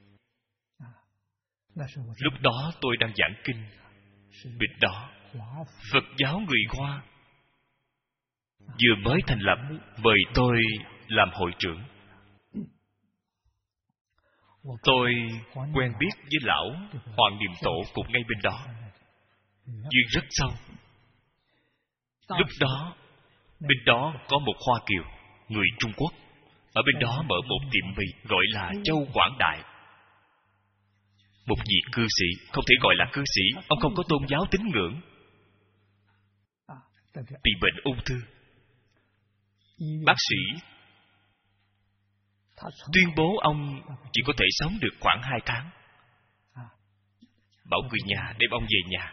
Lúc đó tôi đang giảng kinh. Bên đó, Phật giáo người Hoa vừa mới thành lập, mời tôi làm hội trưởng. Tôi quen biết với lão Hoàng Niệm Tổ cũng ngay bên đó, duyên rất sâu. Lúc đó, bên đó có một Hoa Kiều, người Trung Quốc, ở bên đó mở một tiệm mì gọi là Châu Quảng Đại. Một vị cư sĩ, không thể gọi là cư sĩ, ông không có tôn giáo tín ngưỡng, bị bệnh ung thư. Bác sĩ tuyên bố ông chỉ có thể sống được khoảng 2 tháng. Bảo người nhà đem ông về nhà.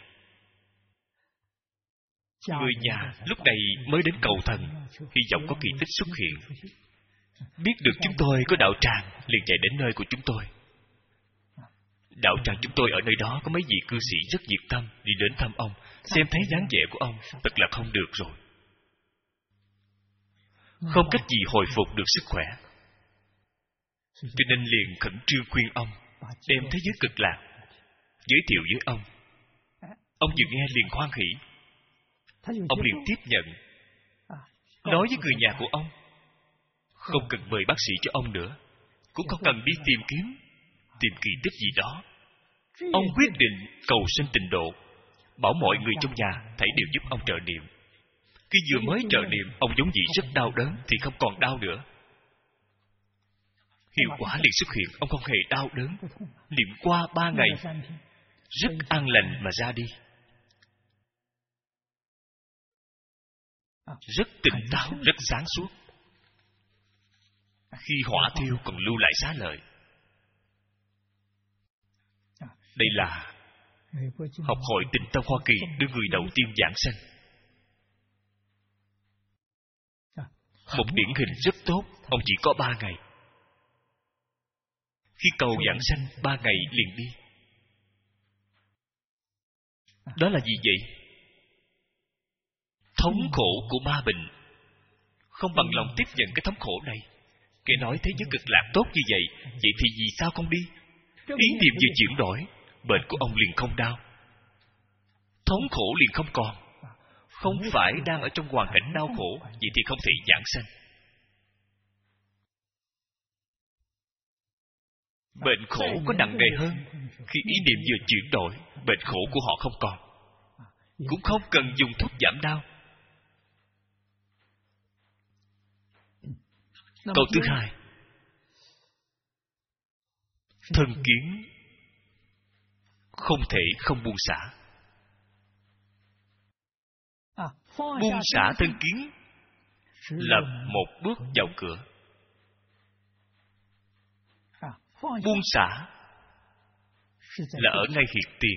Người nhà lúc này mới đến cầu thần, hy vọng có kỳ tích xuất hiện. Biết được chúng tôi có đạo tràng, liền chạy đến nơi của chúng tôi. Đạo tràng chúng tôi ở nơi đó có mấy vị cư sĩ rất nhiệt tâm đi đến thăm ông, xem thấy dáng vẻ của ông thật là không được rồi, không cách gì hồi phục được sức khỏe. Cho nên liền khẩn trương khuyên ông đem thế giới cực lạc giới thiệu với ông. Ông vừa nghe liền hoan hỉ. Ông liền tiếp nhận, nói với người nhà của ông không cần mời bác sĩ cho ông nữa, cũng không cần đi tìm kỳ tích gì đó. Ông quyết định cầu sanh tịnh độ, bảo mọi người trong nhà thảy đều giúp ông trợ niệm. Khi vừa mới trợ niệm, ông giống vậy rất đau đớn thì không còn đau nữa. Hiệu quả liền xuất hiện, ông không hề đau đớn. Niệm qua 3 ngày rất an lành mà ra đi, rất tỉnh táo, rất sáng suốt. Khi hỏa thiêu còn lưu lại xá lợi. Đây là học hội Tịnh Tông Hoa Kỳ đưa người đầu tiên giảng sanh. Một điển hình rất tốt. Ông chỉ có 3 ngày. Khi cầu giảng sanh 3 ngày liền đi. Đó là gì vậy? Thống khổ của ma bệnh. Không bằng lòng tiếp nhận cái thống khổ này. Kẻ nói thế giới cực lạc tốt như vậy, vậy thì vì sao không đi? Ý niệm vừa chuyển đổi, bệnh của ông liền không đau, thống khổ liền không còn. Không phải đang ở trong hoàn cảnh đau khổ, vậy thì không thể giảng sanh. Bệnh khổ có nặng nề hơn. Khi ý niệm vừa chuyển đổi, bệnh khổ của họ không còn, cũng không cần dùng thuốc giảm đau. Câu thứ hai, thân kiến không thể không buông xả. Buông xả thân kiến là một bước vào cửa. Buông xả là ở ngay hiện tiền.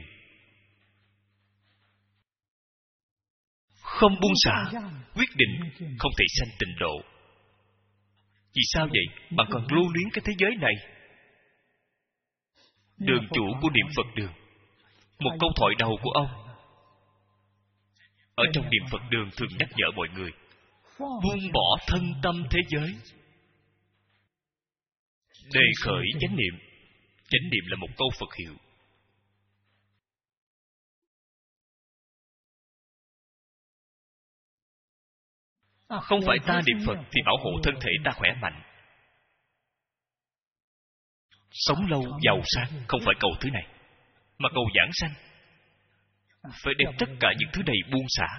Không buông xả, quyết định không thể sanh tịnh độ. Vì sao vậy? Bạn còn lưu luyến cái thế giới này. Đường chủ của niệm Phật đường, một câu thoại đầu của ông ở trong niệm Phật đường thường nhắc nhở mọi người buông bỏ thân tâm thế giới, đề khởi chánh niệm. Chánh niệm là một câu Phật hiệu. Không phải ta niệm Phật thì bảo hộ thân thể ta khỏe mạnh, sống lâu giàu sang. Không phải cầu thứ này, mà cầu giảng sanh. Phải đem tất cả những thứ này buông xả.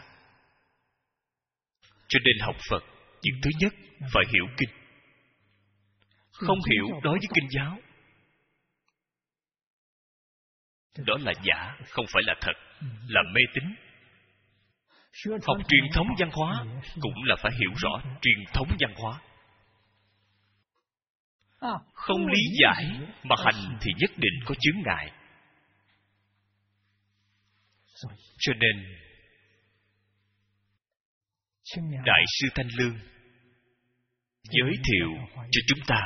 Cho nên học Phật, việc thứ nhất phải hiểu kinh. Không hiểu đối với kinh giáo, đó là giả, không phải là thật, là mê tín. Học truyền thống văn hóa cũng là phải hiểu rõ truyền thống văn hóa. Không lý giải mà hành thì nhất định có chướng ngại. Cho nên Đại sư Thanh Lương giới thiệu cho chúng ta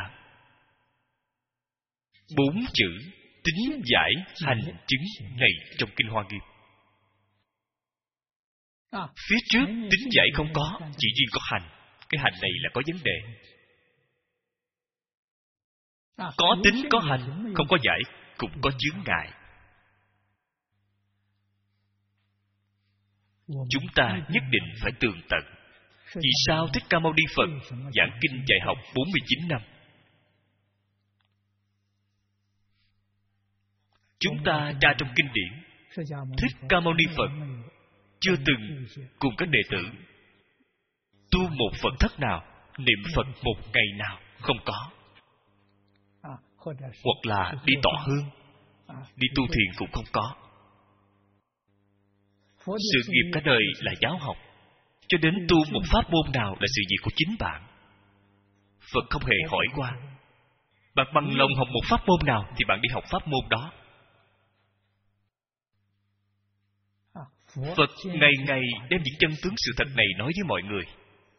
4 chữ tín giải hành chứng này trong Kinh Hoa Nghiêm. Phía trước tín giải không có, chỉ riêng có hành. Cái hành này là có vấn đề. Có tín có hành, không có giải cũng có chướng ngại. Chúng ta nhất định phải tường tận. Vì sao Thích Ca Mâu Ni Phật giảng kinh dạy học 49 năm? Chúng ta tra trong kinh điển, Thích Ca Mâu Ni Phật chưa từng cùng các đệ tử tu một Phật thất nào, niệm Phật một ngày nào, không có. Hoặc là đi tọa hương, đi tu thiền cũng không có. Sự nghiệp cả đời là giáo học, cho đến tu một pháp môn nào là sự việc của chính bạn. Phật không hề hỏi qua. Bạn bằng lòng học một pháp môn nào thì bạn đi học pháp môn đó. Phật ngày ngày đem những chân tướng sự thật này nói với mọi người.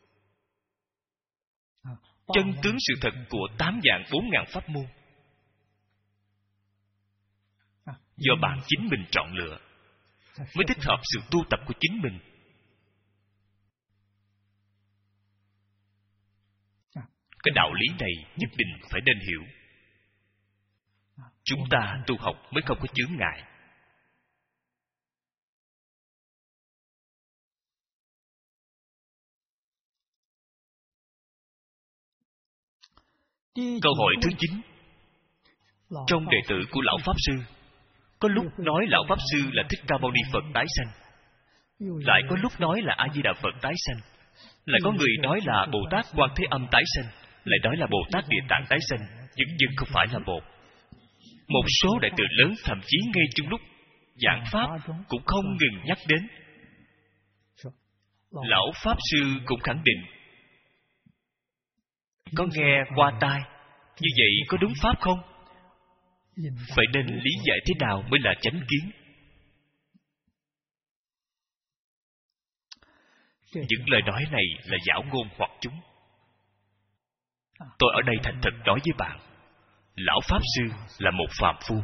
Chân tướng sự thật của 8 vạn 4 ngàn pháp môn. do bạn chính mình chọn lựa, mới thích hợp sự tu tập của chính mình. Cái đạo lý này nhất định phải nên hiểu. Chúng ta tu học mới không có chướng ngại. Câu hỏi thứ 9. Trong đệ tử của Lão Pháp Sư, có lúc nói Lão Pháp Sư là Thích Ca Mâu Ni Phật tái sanh, lại có lúc nói là A Di Đà Phật tái sanh, lại có người nói là Bồ Tát Quan Thế Âm tái sanh, lại nói là Bồ Tát Địa Tạng tái sanh, nhưng không phải là một. Một số đại từ lớn thậm chí ngay trong lúc giảng pháp cũng không ngừng nhắc đến. Lão Pháp Sư cũng khẳng định, có nghe qua tai, như vậy có đúng pháp không? Vậy nên lý giải thế nào mới là chánh kiến? Những lời nói này là giảo ngôn hoặc chúng. Tôi ở đây thành thật nói với bạn, Lão Pháp Sư là một phàm phu,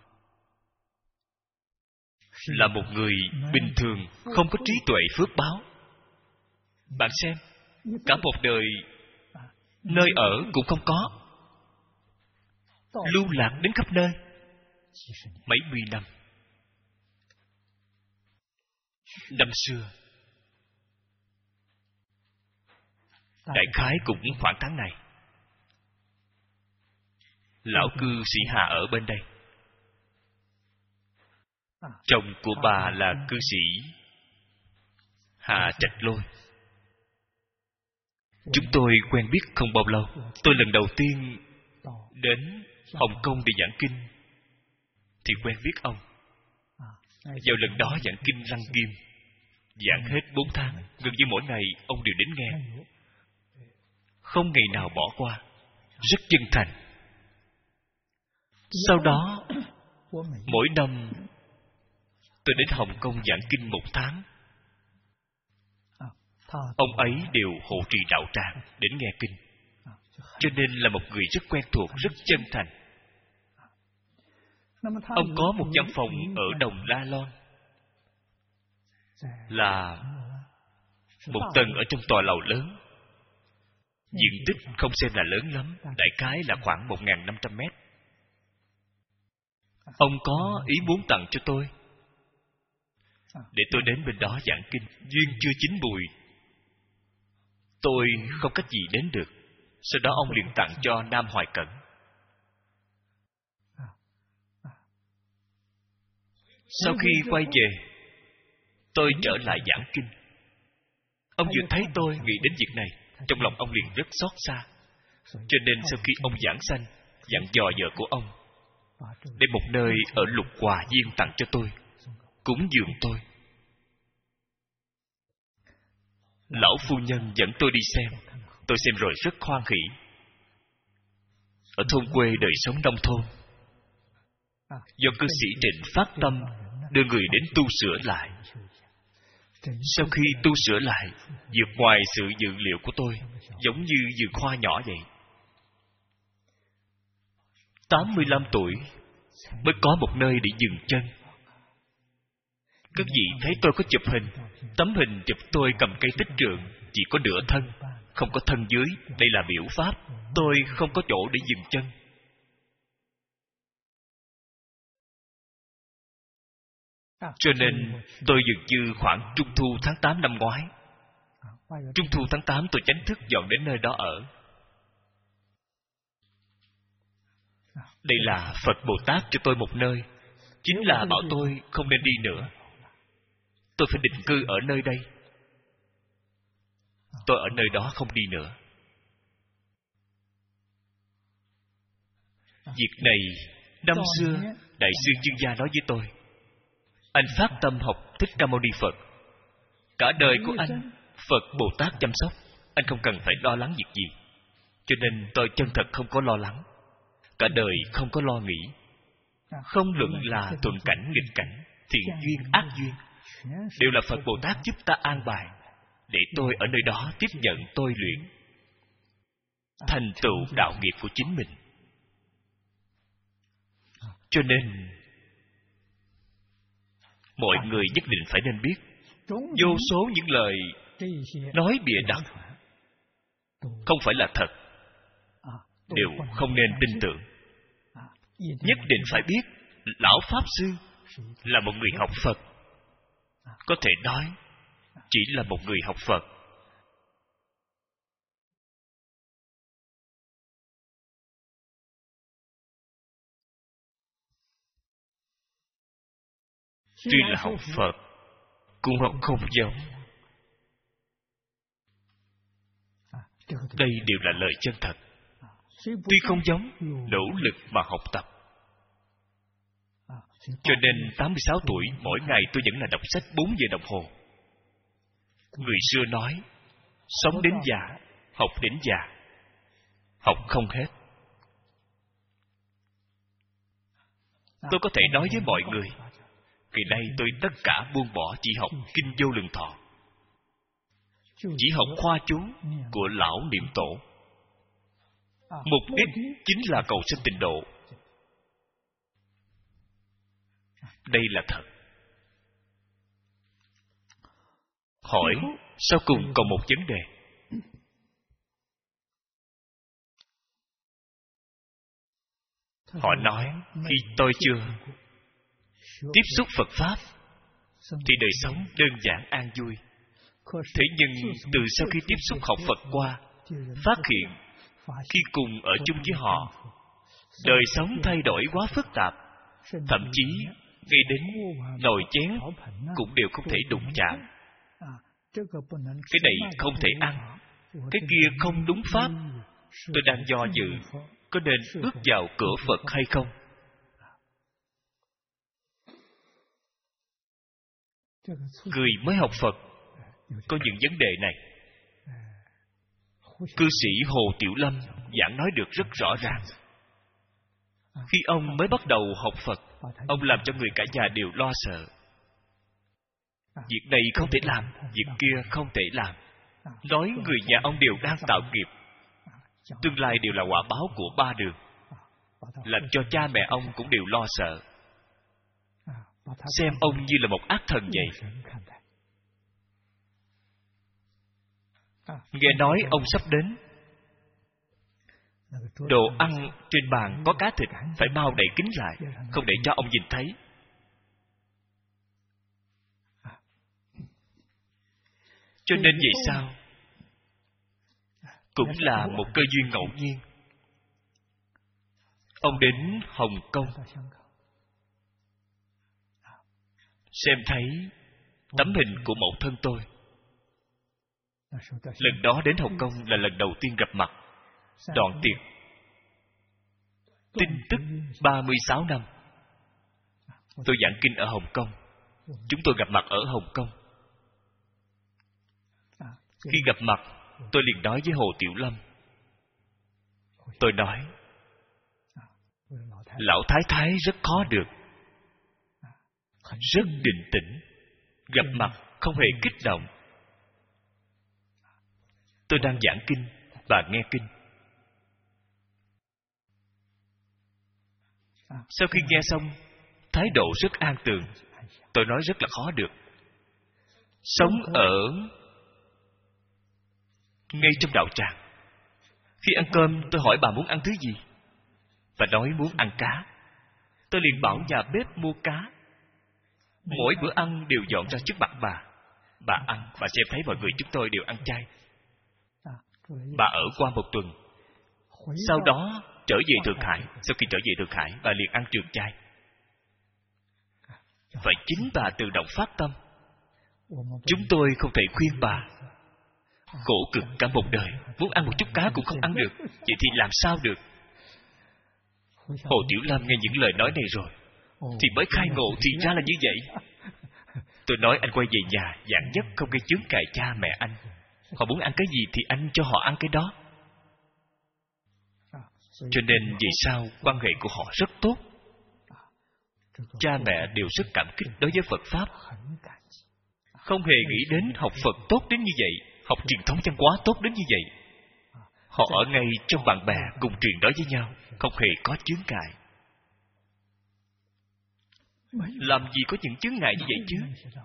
là một người bình thường, không có trí tuệ phước báo. Bạn xem, cả một đời nơi ở cũng không có, lưu lạc đến khắp nơi mấy mươi năm. Năm xưa đại khái cũng khoảng tháng này, lão cư sĩ Hà ở bên đây. Chồng của bà là cư sĩ Hà Trạch Lôi. Chúng tôi quen biết không bao lâu. Tôi lần đầu tiên đến Hồng Kông để giảng kinh thì quen biết ông. Vào lần đó giảng kinh Lăng Nghiêm, giảng hết 4 tháng, gần như mỗi ngày ông đều đến nghe, không ngày nào bỏ qua, rất chân thành. Sau đó mỗi năm tôi đến Hồng Kông giảng kinh 1 tháng, ông ấy đều hộ trì đạo tràng đến nghe kinh, cho nên là một người rất quen thuộc, rất chân thành. Ông có một văn phòng ở Đồng La Lon, là một tầng ở trong tòa lầu lớn, diện tích không xem là lớn lắm, đại khái là khoảng 1.500 mét. Ông có ý muốn tặng cho tôi để tôi đến bên đó giảng kinh. Duyên chưa chín mùi, tôi không cách gì đến được. Sau đó ông liền tặng cho Nam Hoài Cẩn. Sau khi quay về, tôi trở lại giảng kinh. Ông vừa thấy tôi nghĩ đến việc này, trong lòng ông liền rất xót xa. Cho nên sau khi ông giảng sanh, dặn dò vợ của ông để một nơi ở Lục Hòa Viên tặng cho tôi, cúng dường tôi. Lão phu nhân dẫn tôi đi xem. Tôi xem rồi rất hoan hỉ. Ở thôn quê đời sống nông thôn, do cư sĩ Trịnh phát tâm đưa người đến tu sửa lại. Sau khi tu sửa lại, vượt ngoài sự dự liệu của tôi, giống như vườn hoa nhỏ vậy. 85 tuổi mới có một nơi để dừng chân. Các vị thấy tôi có chụp hình. Tấm hình chụp tôi cầm cây tích trượng, chỉ có nửa thân, không có thân dưới. Đây là biểu pháp. Tôi không có chỗ để dừng chân. Cho nên tôi dường như khoảng Trung thu tháng 8 năm ngoái. Trung thu tháng 8 tôi chính thức dọn đến nơi đó ở. Đây là Phật Bồ Tát cho tôi một nơi, chính là bảo tôi không nên đi nữa. Tôi phải định cư ở nơi đây. Tôi ở nơi đó không đi nữa. Việc này năm xưa Đại sư Dương Gia nói với tôi, anh phát tâm học Thích Ca Mâu Ni Phật, cả đời của anh Phật Bồ Tát chăm sóc, anh không cần phải lo lắng việc gì. Cho nên tôi chân thật không có lo lắng, cả đời không có lo nghĩ. Không luận là thuận cảnh nghịch cảnh, thiện duyên ác duyên, đều là Phật Bồ Tát giúp ta an bài, để tôi ở nơi đó tiếp nhận tôi luyện, thành tựu đạo nghiệp của chính mình. Cho nên mọi người nhất định phải nên biết. Vô số những lời nói bịa đặt không phải là thật, đều không nên tin tưởng. Nhất định phải biết Lão Pháp Sư là một người học Phật. Có thể nói chỉ là một người học Phật. Tuy là học Phật cũng không giống. Đây đều là lời chân thật. Tuy không giống, nỗ lực mà học tập. Cho nên 86 tuổi, mỗi ngày tôi vẫn là đọc sách 4 giờ đồng hồ. Người xưa nói, sống đến già, học đến già, học không hết. Tôi có thể nói với mọi người, kỳ nay tôi tất cả buông bỏ, chỉ học Kinh Vô Lượng Thọ, chỉ học khoa chú của Lão Niệm Tổ. Mục đích chính là cầu sanh tịnh độ. Đây là thật. Hỏi, sau cùng còn một vấn đề. Họ nói, khi tôi chưa tiếp xúc Phật Pháp thì đời sống đơn giản an vui. Thế nhưng từ sau khi tiếp xúc học Phật qua, phát hiện khi cùng ở chung với họ, đời sống thay đổi quá phức tạp. Thậm chí ngay đến nồi chén cũng đều không thể đụng chạm. Cái này không thể ăn, cái kia không đúng pháp. Tôi đang do dự có nên bước vào cửa Phật hay không. Người mới học Phật có những vấn đề này. Cư sĩ Hồ Tiểu Lâm giảng nói được rất rõ ràng. Khi ông mới bắt đầu học Phật, ông làm cho người cả nhà đều lo sợ. Việc này không thể làm, việc kia không thể làm. Nói người nhà ông đều đang tạo nghiệp, tương lai đều là quả báo của ba đường, làm cho cha mẹ ông cũng đều lo sợ, xem ông như là một ác thần vậy. Nghe nói ông sắp đến, đồ ăn trên bàn có cá thịt phải bao đậy kín lại, không để cho ông nhìn thấy. Cho nên vậy sao? Cũng là một cơ duyên ngẫu nhiên. Ông đến Hồng Kông, xem thấy tấm hình của mẫu thân tôi. Lần đó đến Hồng Kông là lần đầu tiên gặp mặt. Đoạn tiệc tin tức 36 năm. Tôi giảng kinh ở Hồng Kông, chúng tôi gặp mặt ở Hồng Kông. Khi gặp mặt, tôi liền nói với Hồ Tiểu Lâm. Tôi nói, Lão Thái Thái rất khó được, rất điềm tĩnh, gặp mặt không hề kích động. Tôi đang giảng kinh, bà nghe kinh. Sau khi nghe xong, thái độ rất an tường. Tôi nói rất là khó được. Sống ở ngay trong đạo tràng. Khi ăn cơm, tôi hỏi bà muốn ăn thứ gì, bà nói muốn ăn cá. Tôi liền bảo nhà bếp mua cá. Mỗi bữa ăn đều dọn ra trước mặt bà. Bà ăn, bà xem thấy mọi người chúng tôi đều ăn chay. Bà ở qua một tuần. Sau đó trở về Thượng Hải. Sau khi trở về Thượng Hải, bà liền ăn trường chay. Vậy chính bà tự động phát tâm. Chúng tôi không thể khuyên bà. Khổ cực cả một đời, muốn ăn một chút cá cũng không ăn được, vậy thì làm sao được? Hồ Tiểu Lâm nghe những lời nói này rồi thì mới khai ngộ, thì ra là như vậy. Tôi nói anh quay về nhà giảng nhất, không gây chướng ngại cha mẹ anh. Họ muốn ăn cái gì thì anh cho họ ăn cái đó. Cho nên vì sao quan hệ của họ rất tốt. Cha mẹ đều rất cảm kích đối với Phật Pháp, không hề nghĩ đến học Phật tốt đến như vậy, học truyền thống văn hóa tốt đến như vậy. Họ ở ngay trong bạn bè cùng truyền nói với nhau, không hề có chướng ngại. Làm gì có những chướng ngại như vậy chứ?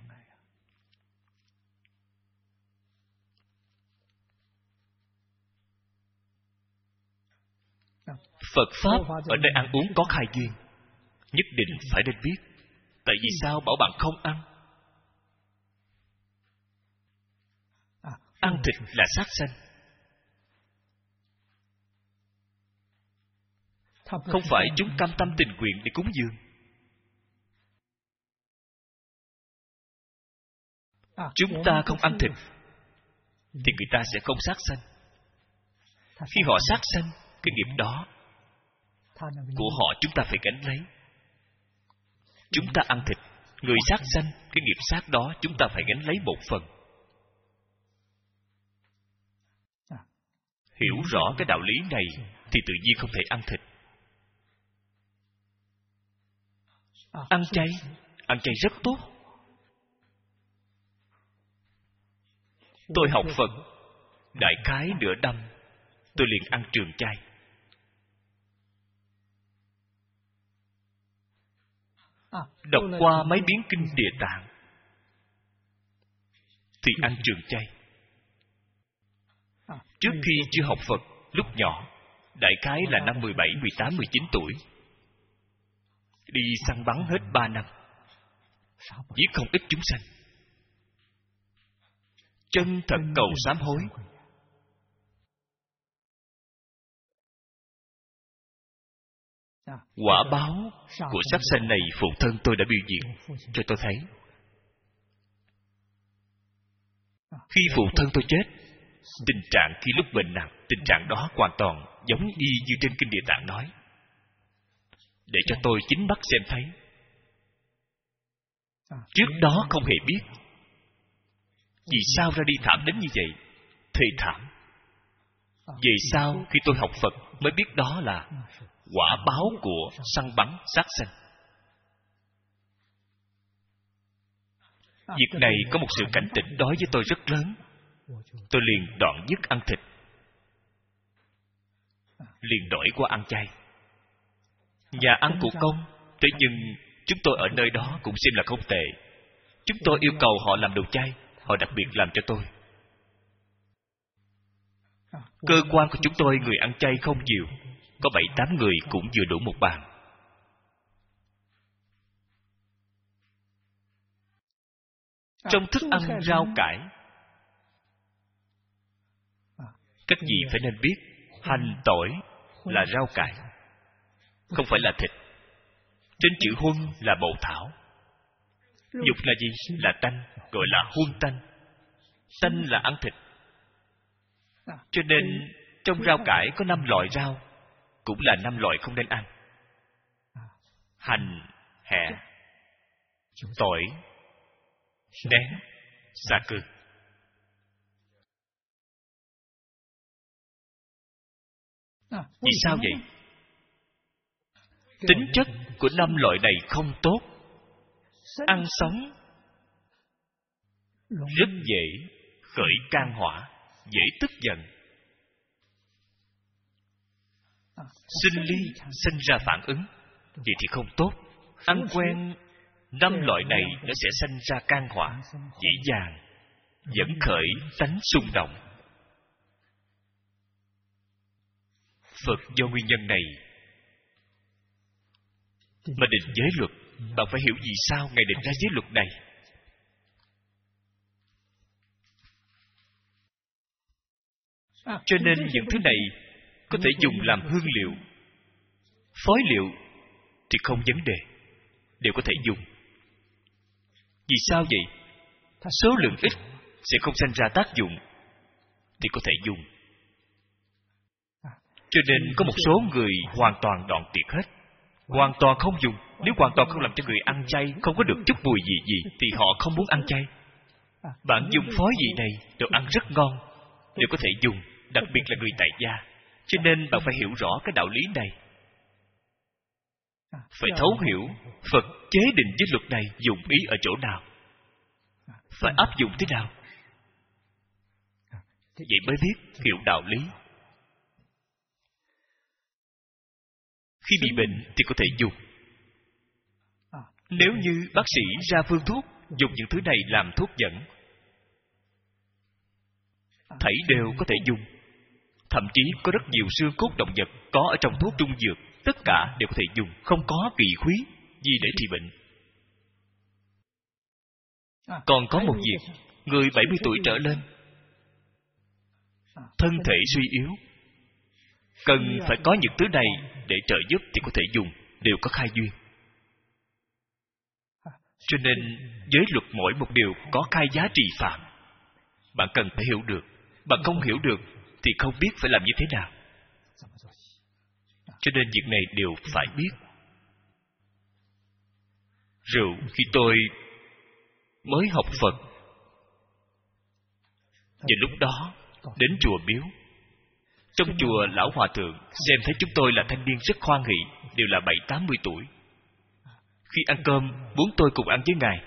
Phật Pháp ở nơi ăn uống có khai duyên, nhất định phải nên biết. Tại vì sao bảo bạn không ăn? Ăn thịt là sát sanh. Không phải chúng cam tâm tình nguyện để cúng dường. Chúng ta không ăn thịt thì người ta sẽ không sát sanh. Khi họ sát sanh, cái nghiệp đó của họ chúng ta phải gánh lấy. Chúng ta ăn thịt, người sát sanh, cái nghiệp sát đó chúng ta phải gánh lấy một phần. Hiểu rõ cái đạo lý này thì tự nhiên không thể ăn thịt. Ăn chay rất tốt. Tôi học Phật đại khái nửa năm, tôi liền ăn trường chay. Đọc qua mấy biến kinh Địa Tạng thì ăn trường chay. Trước khi chưa học Phật, lúc nhỏ, đại khái là năm 17, 18, 19 tuổi, đi săn bắn hết 3 năm, giết không ít chúng sanh. Chân thật cầu sám hối. Quả báo của sát sanh này phụ thân tôi đã biểu diễn cho tôi thấy. Khi phụ thân tôi chết, tình trạng khi lúc bệnh nặng, tình trạng đó hoàn toàn giống y như trên kinh Địa Tạng nói, để cho tôi chính mắt xem thấy. Trước đó không hề biết. Vì sao ra đi thảm đến như vậy? Thê thảm. Về sau khi tôi học Phật mới biết đó là quả báo của săn bắn sát sanh. Việc này có một sự cảnh tỉnh đối với tôi rất lớn. Tôi liền đoạn dứt ăn thịt, liền đổi qua ăn chay. Nhà ăn của công, thế nhưng chúng tôi ở nơi đó cũng xem là không tệ. Chúng tôi yêu cầu họ làm đồ chay, họ đặc biệt làm cho tôi. Cơ quan của chúng tôi người ăn chay không nhiều, có 7-8 người cũng vừa đủ một bàn. Trong thức ăn rau cải, các vị phải nên biết, hành tỏi là rau cải, không phải là thịt. Trên chữ huân là bổ thảo. Dục là gì? Là tanh, gọi là huân tanh. Tanh là ăn thịt. Cho nên trong rau cải có 5 loại rau, cũng là 5 loại không nên ăn. Hành, hẹ, tỏi, nén, xà cừ. Vì sao vậy? Tính chất của 5 loại này không tốt. Ăn sống rất dễ khởi can hỏa, dễ tức giận. Sinh ly, sinh ra phản ứng. Vậy thì không tốt. Ăn quen 5 loại này nó sẽ sinh ra can hỏa, dễ dàng dẫn khởi tánh xung động. Phật do nguyên nhân này mà định giới luật. Bạn phải hiểu vì sao Ngài định ra giới luật này. Cho nên những thứ này có thể dùng làm hương liệu, phối liệu thì không vấn đề, đều có thể dùng. Vì sao vậy? Số lượng ít sẽ không sinh ra tác dụng thì có thể dùng. Cho nên có một số người hoàn toàn đoạn tuyệt hết, hoàn toàn không dùng. Nếu hoàn toàn không làm cho người ăn chay không có được chút mùi gì thì họ không muốn ăn chay. Bạn dùng phối vị này, đồ ăn rất ngon, đều có thể dùng, đặc biệt là người tại gia. Cho nên bạn phải hiểu rõ cái đạo lý này. Phải thấu hiểu Phật chế định giới luật này dụng ý ở chỗ nào, phải áp dụng thế nào, vậy mới biết hiểu đạo lý. Khi bị bệnh thì có thể dùng. Nếu như bác sĩ ra phương thuốc, dùng những thứ này làm thuốc dẫn, thảy đều có thể dùng. Thậm chí có rất nhiều xương cốt động vật có ở trong thuốc trung dược, tất cả đều có thể dùng, không có kỳ khúy gì để trị bệnh. Còn có một việc, người 70 tuổi trở lên, thân thể suy yếu, cần phải có những thứ này để trợ giúp thì có thể dùng, đều có khai duyên. Cho nên giới luật mỗi một điều có khai giá trị phạm. Bạn cần phải hiểu được. Bạn không hiểu được thì không biết phải làm như thế nào. Cho nên việc này đều phải biết. Rượu, khi tôi mới học Phật, và lúc đó đến chùa Miếu, trong chùa lão hòa thượng xem thấy chúng tôi là thanh niên rất hoan hỷ, đều là 70-80 tuổi. Khi ăn cơm muốn tôi cùng ăn với ngài.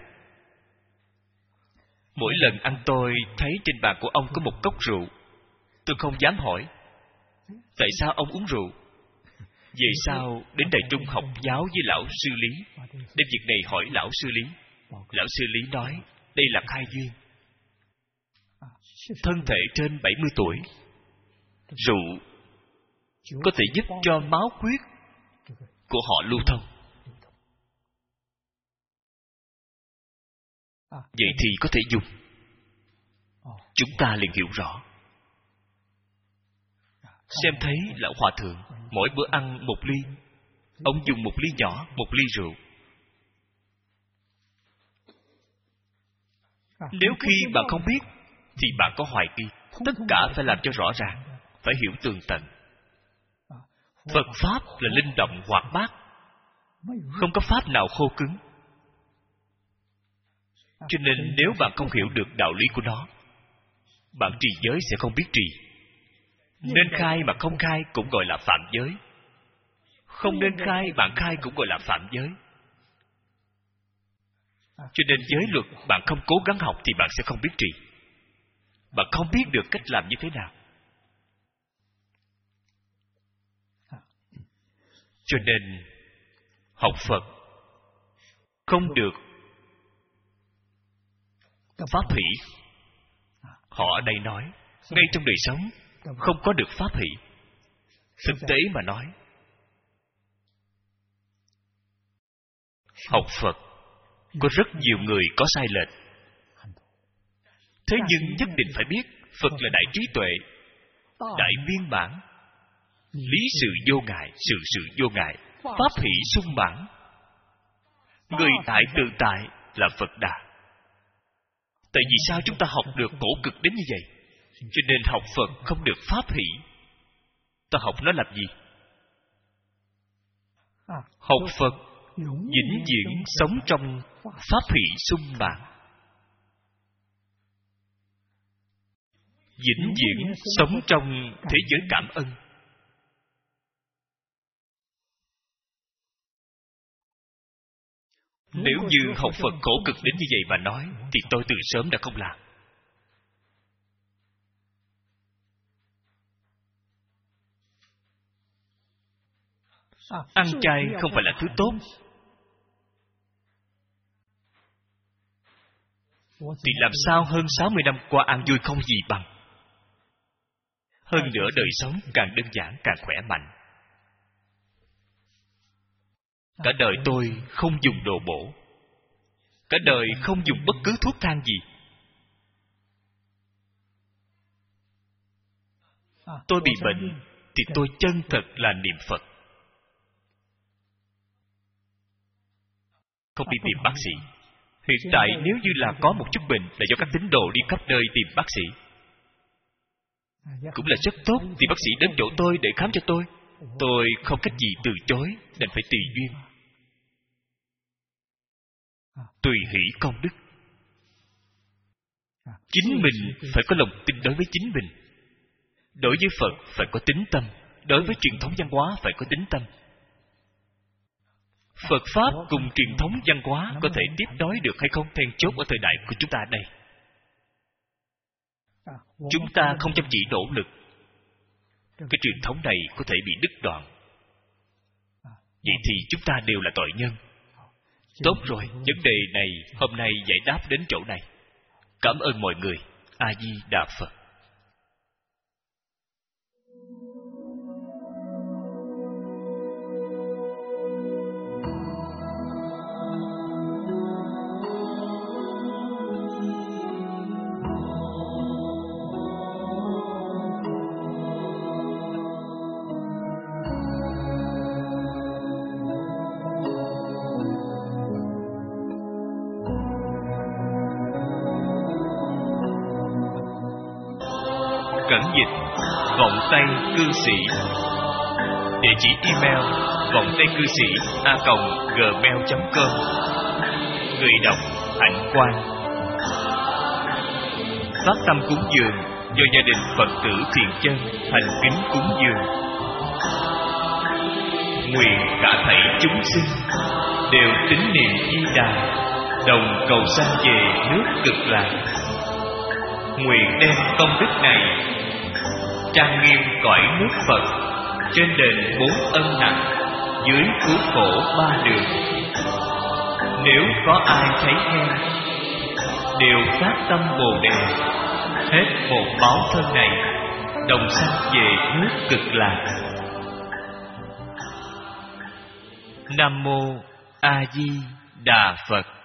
Mỗi lần ăn tôi thấy trên bàn của ông có một cốc rượu, tôi không dám hỏi tại sao ông uống rượu. Về sau đến Đại Trung học giáo với lão sư Lý, đem việc này hỏi lão sư Lý. Lão sư Lý nói đây là khai duyên. Thân thể trên 70 tuổi, rượu có thể giúp cho máu huyết của họ lưu thông. Vậy thì có thể dùng. Chúng ta liền hiểu rõ. Xem thấy lão hòa thượng mỗi bữa ăn một ly, ông dùng một ly nhỏ, một ly rượu. Nếu khi bạn không biết thì bạn có hoài nghi. Tất cả phải làm cho rõ ràng, phải hiểu tường tận. Phật Pháp là linh động hoạt bát, không có Pháp nào khô cứng. Cho nên nếu bạn không hiểu được đạo lý của nó, bạn trì giới sẽ không biết trì. Nên khai mà không khai cũng gọi là phạm giới. Không nên khai, bạn khai cũng gọi là phạm giới. Cho nên giới luật bạn không cố gắng học thì bạn sẽ không biết trì. Bạn không biết được cách làm như thế nào. Cho nên học Phật không được pháp hỷ. Họ ở đây nói ngay trong đời sống không có được pháp hỷ. Thực tế mà nói, học Phật có rất nhiều người có sai lệch. Thế nhưng nhất định phải biết Phật là đại trí tuệ, đại viên mãn, lý sự vô ngại, sự sự vô ngại, pháp hỷ sung mãn. Người tại tự tại là Phật Đà. Tại vì sao chúng ta học được khổ cực đến như vậy? Cho nên học Phật không được pháp hỷ. Ta học nó làm gì? Học Phật vĩnh viễn sống trong pháp hỷ sung mãn, vĩnh viễn sống trong thế giới cảm ơn. Nếu như học Phật khổ cực đến như vậy mà nói thì tôi từ sớm đã không làm. Ăn chay không phải là thứ tốt, thì làm sao hơn 60 năm qua ăn vui không gì bằng. Hơn nữa đời sống càng đơn giản càng khỏe mạnh. Cả đời tôi không dùng đồ bổ, cả đời không dùng bất cứ thuốc thang gì. Tôi bị bệnh thì tôi chân thật là niệm Phật, không đi tìm bác sĩ. Hiện tại nếu như là có một chút bệnh là do các tín đồ đi khắp nơi tìm bác sĩ, cũng là rất tốt, thì bác sĩ đến chỗ tôi để khám cho tôi. Tôi không cách gì từ chối, đành phải tùy duyên, tùy hỷ công đức. Chính mình phải có lòng tin đối với chính mình. Đối với Phật phải có tín tâm, đối với truyền thống văn hóa phải có tín tâm. Phật Pháp cùng truyền thống văn hóa có thể tiếp nối được hay không, then chốt ở thời đại của chúng ta đây. Chúng ta không chăm chỉ nỗ lực, cái truyền thống này có thể bị đứt đoạn. Vậy thì chúng ta đều là tội nhân. Tốt rồi, vấn đề này hôm nay giải đáp đến chỗ này. Cảm ơn mọi người. A Di Đà Phật. Cẩn dịch vọng tây cư sĩ. Địa chỉ email vọng tây cư sĩ @gmail.com. Người đọc Hạnh Quang. Phát tâm cúng dường do gia đình Phật tử Thiện Chân thành kính cúng dường. Nguyện cả thảy chúng sinh đều tín niệm Di Đà, đồng cầu sanh về nước Cực Lạc. Nguyện đem công đức này trang nghiêm cõi nước Phật, trên đền 4 ân nặng, dưới cứu khổ 3 đường. Nếu có ai thấy nghe, đều phát tâm Bồ Đề, hết một báo thân này, đồng sanh về nước Cực Lạc. Nam mô A Di Đà Phật.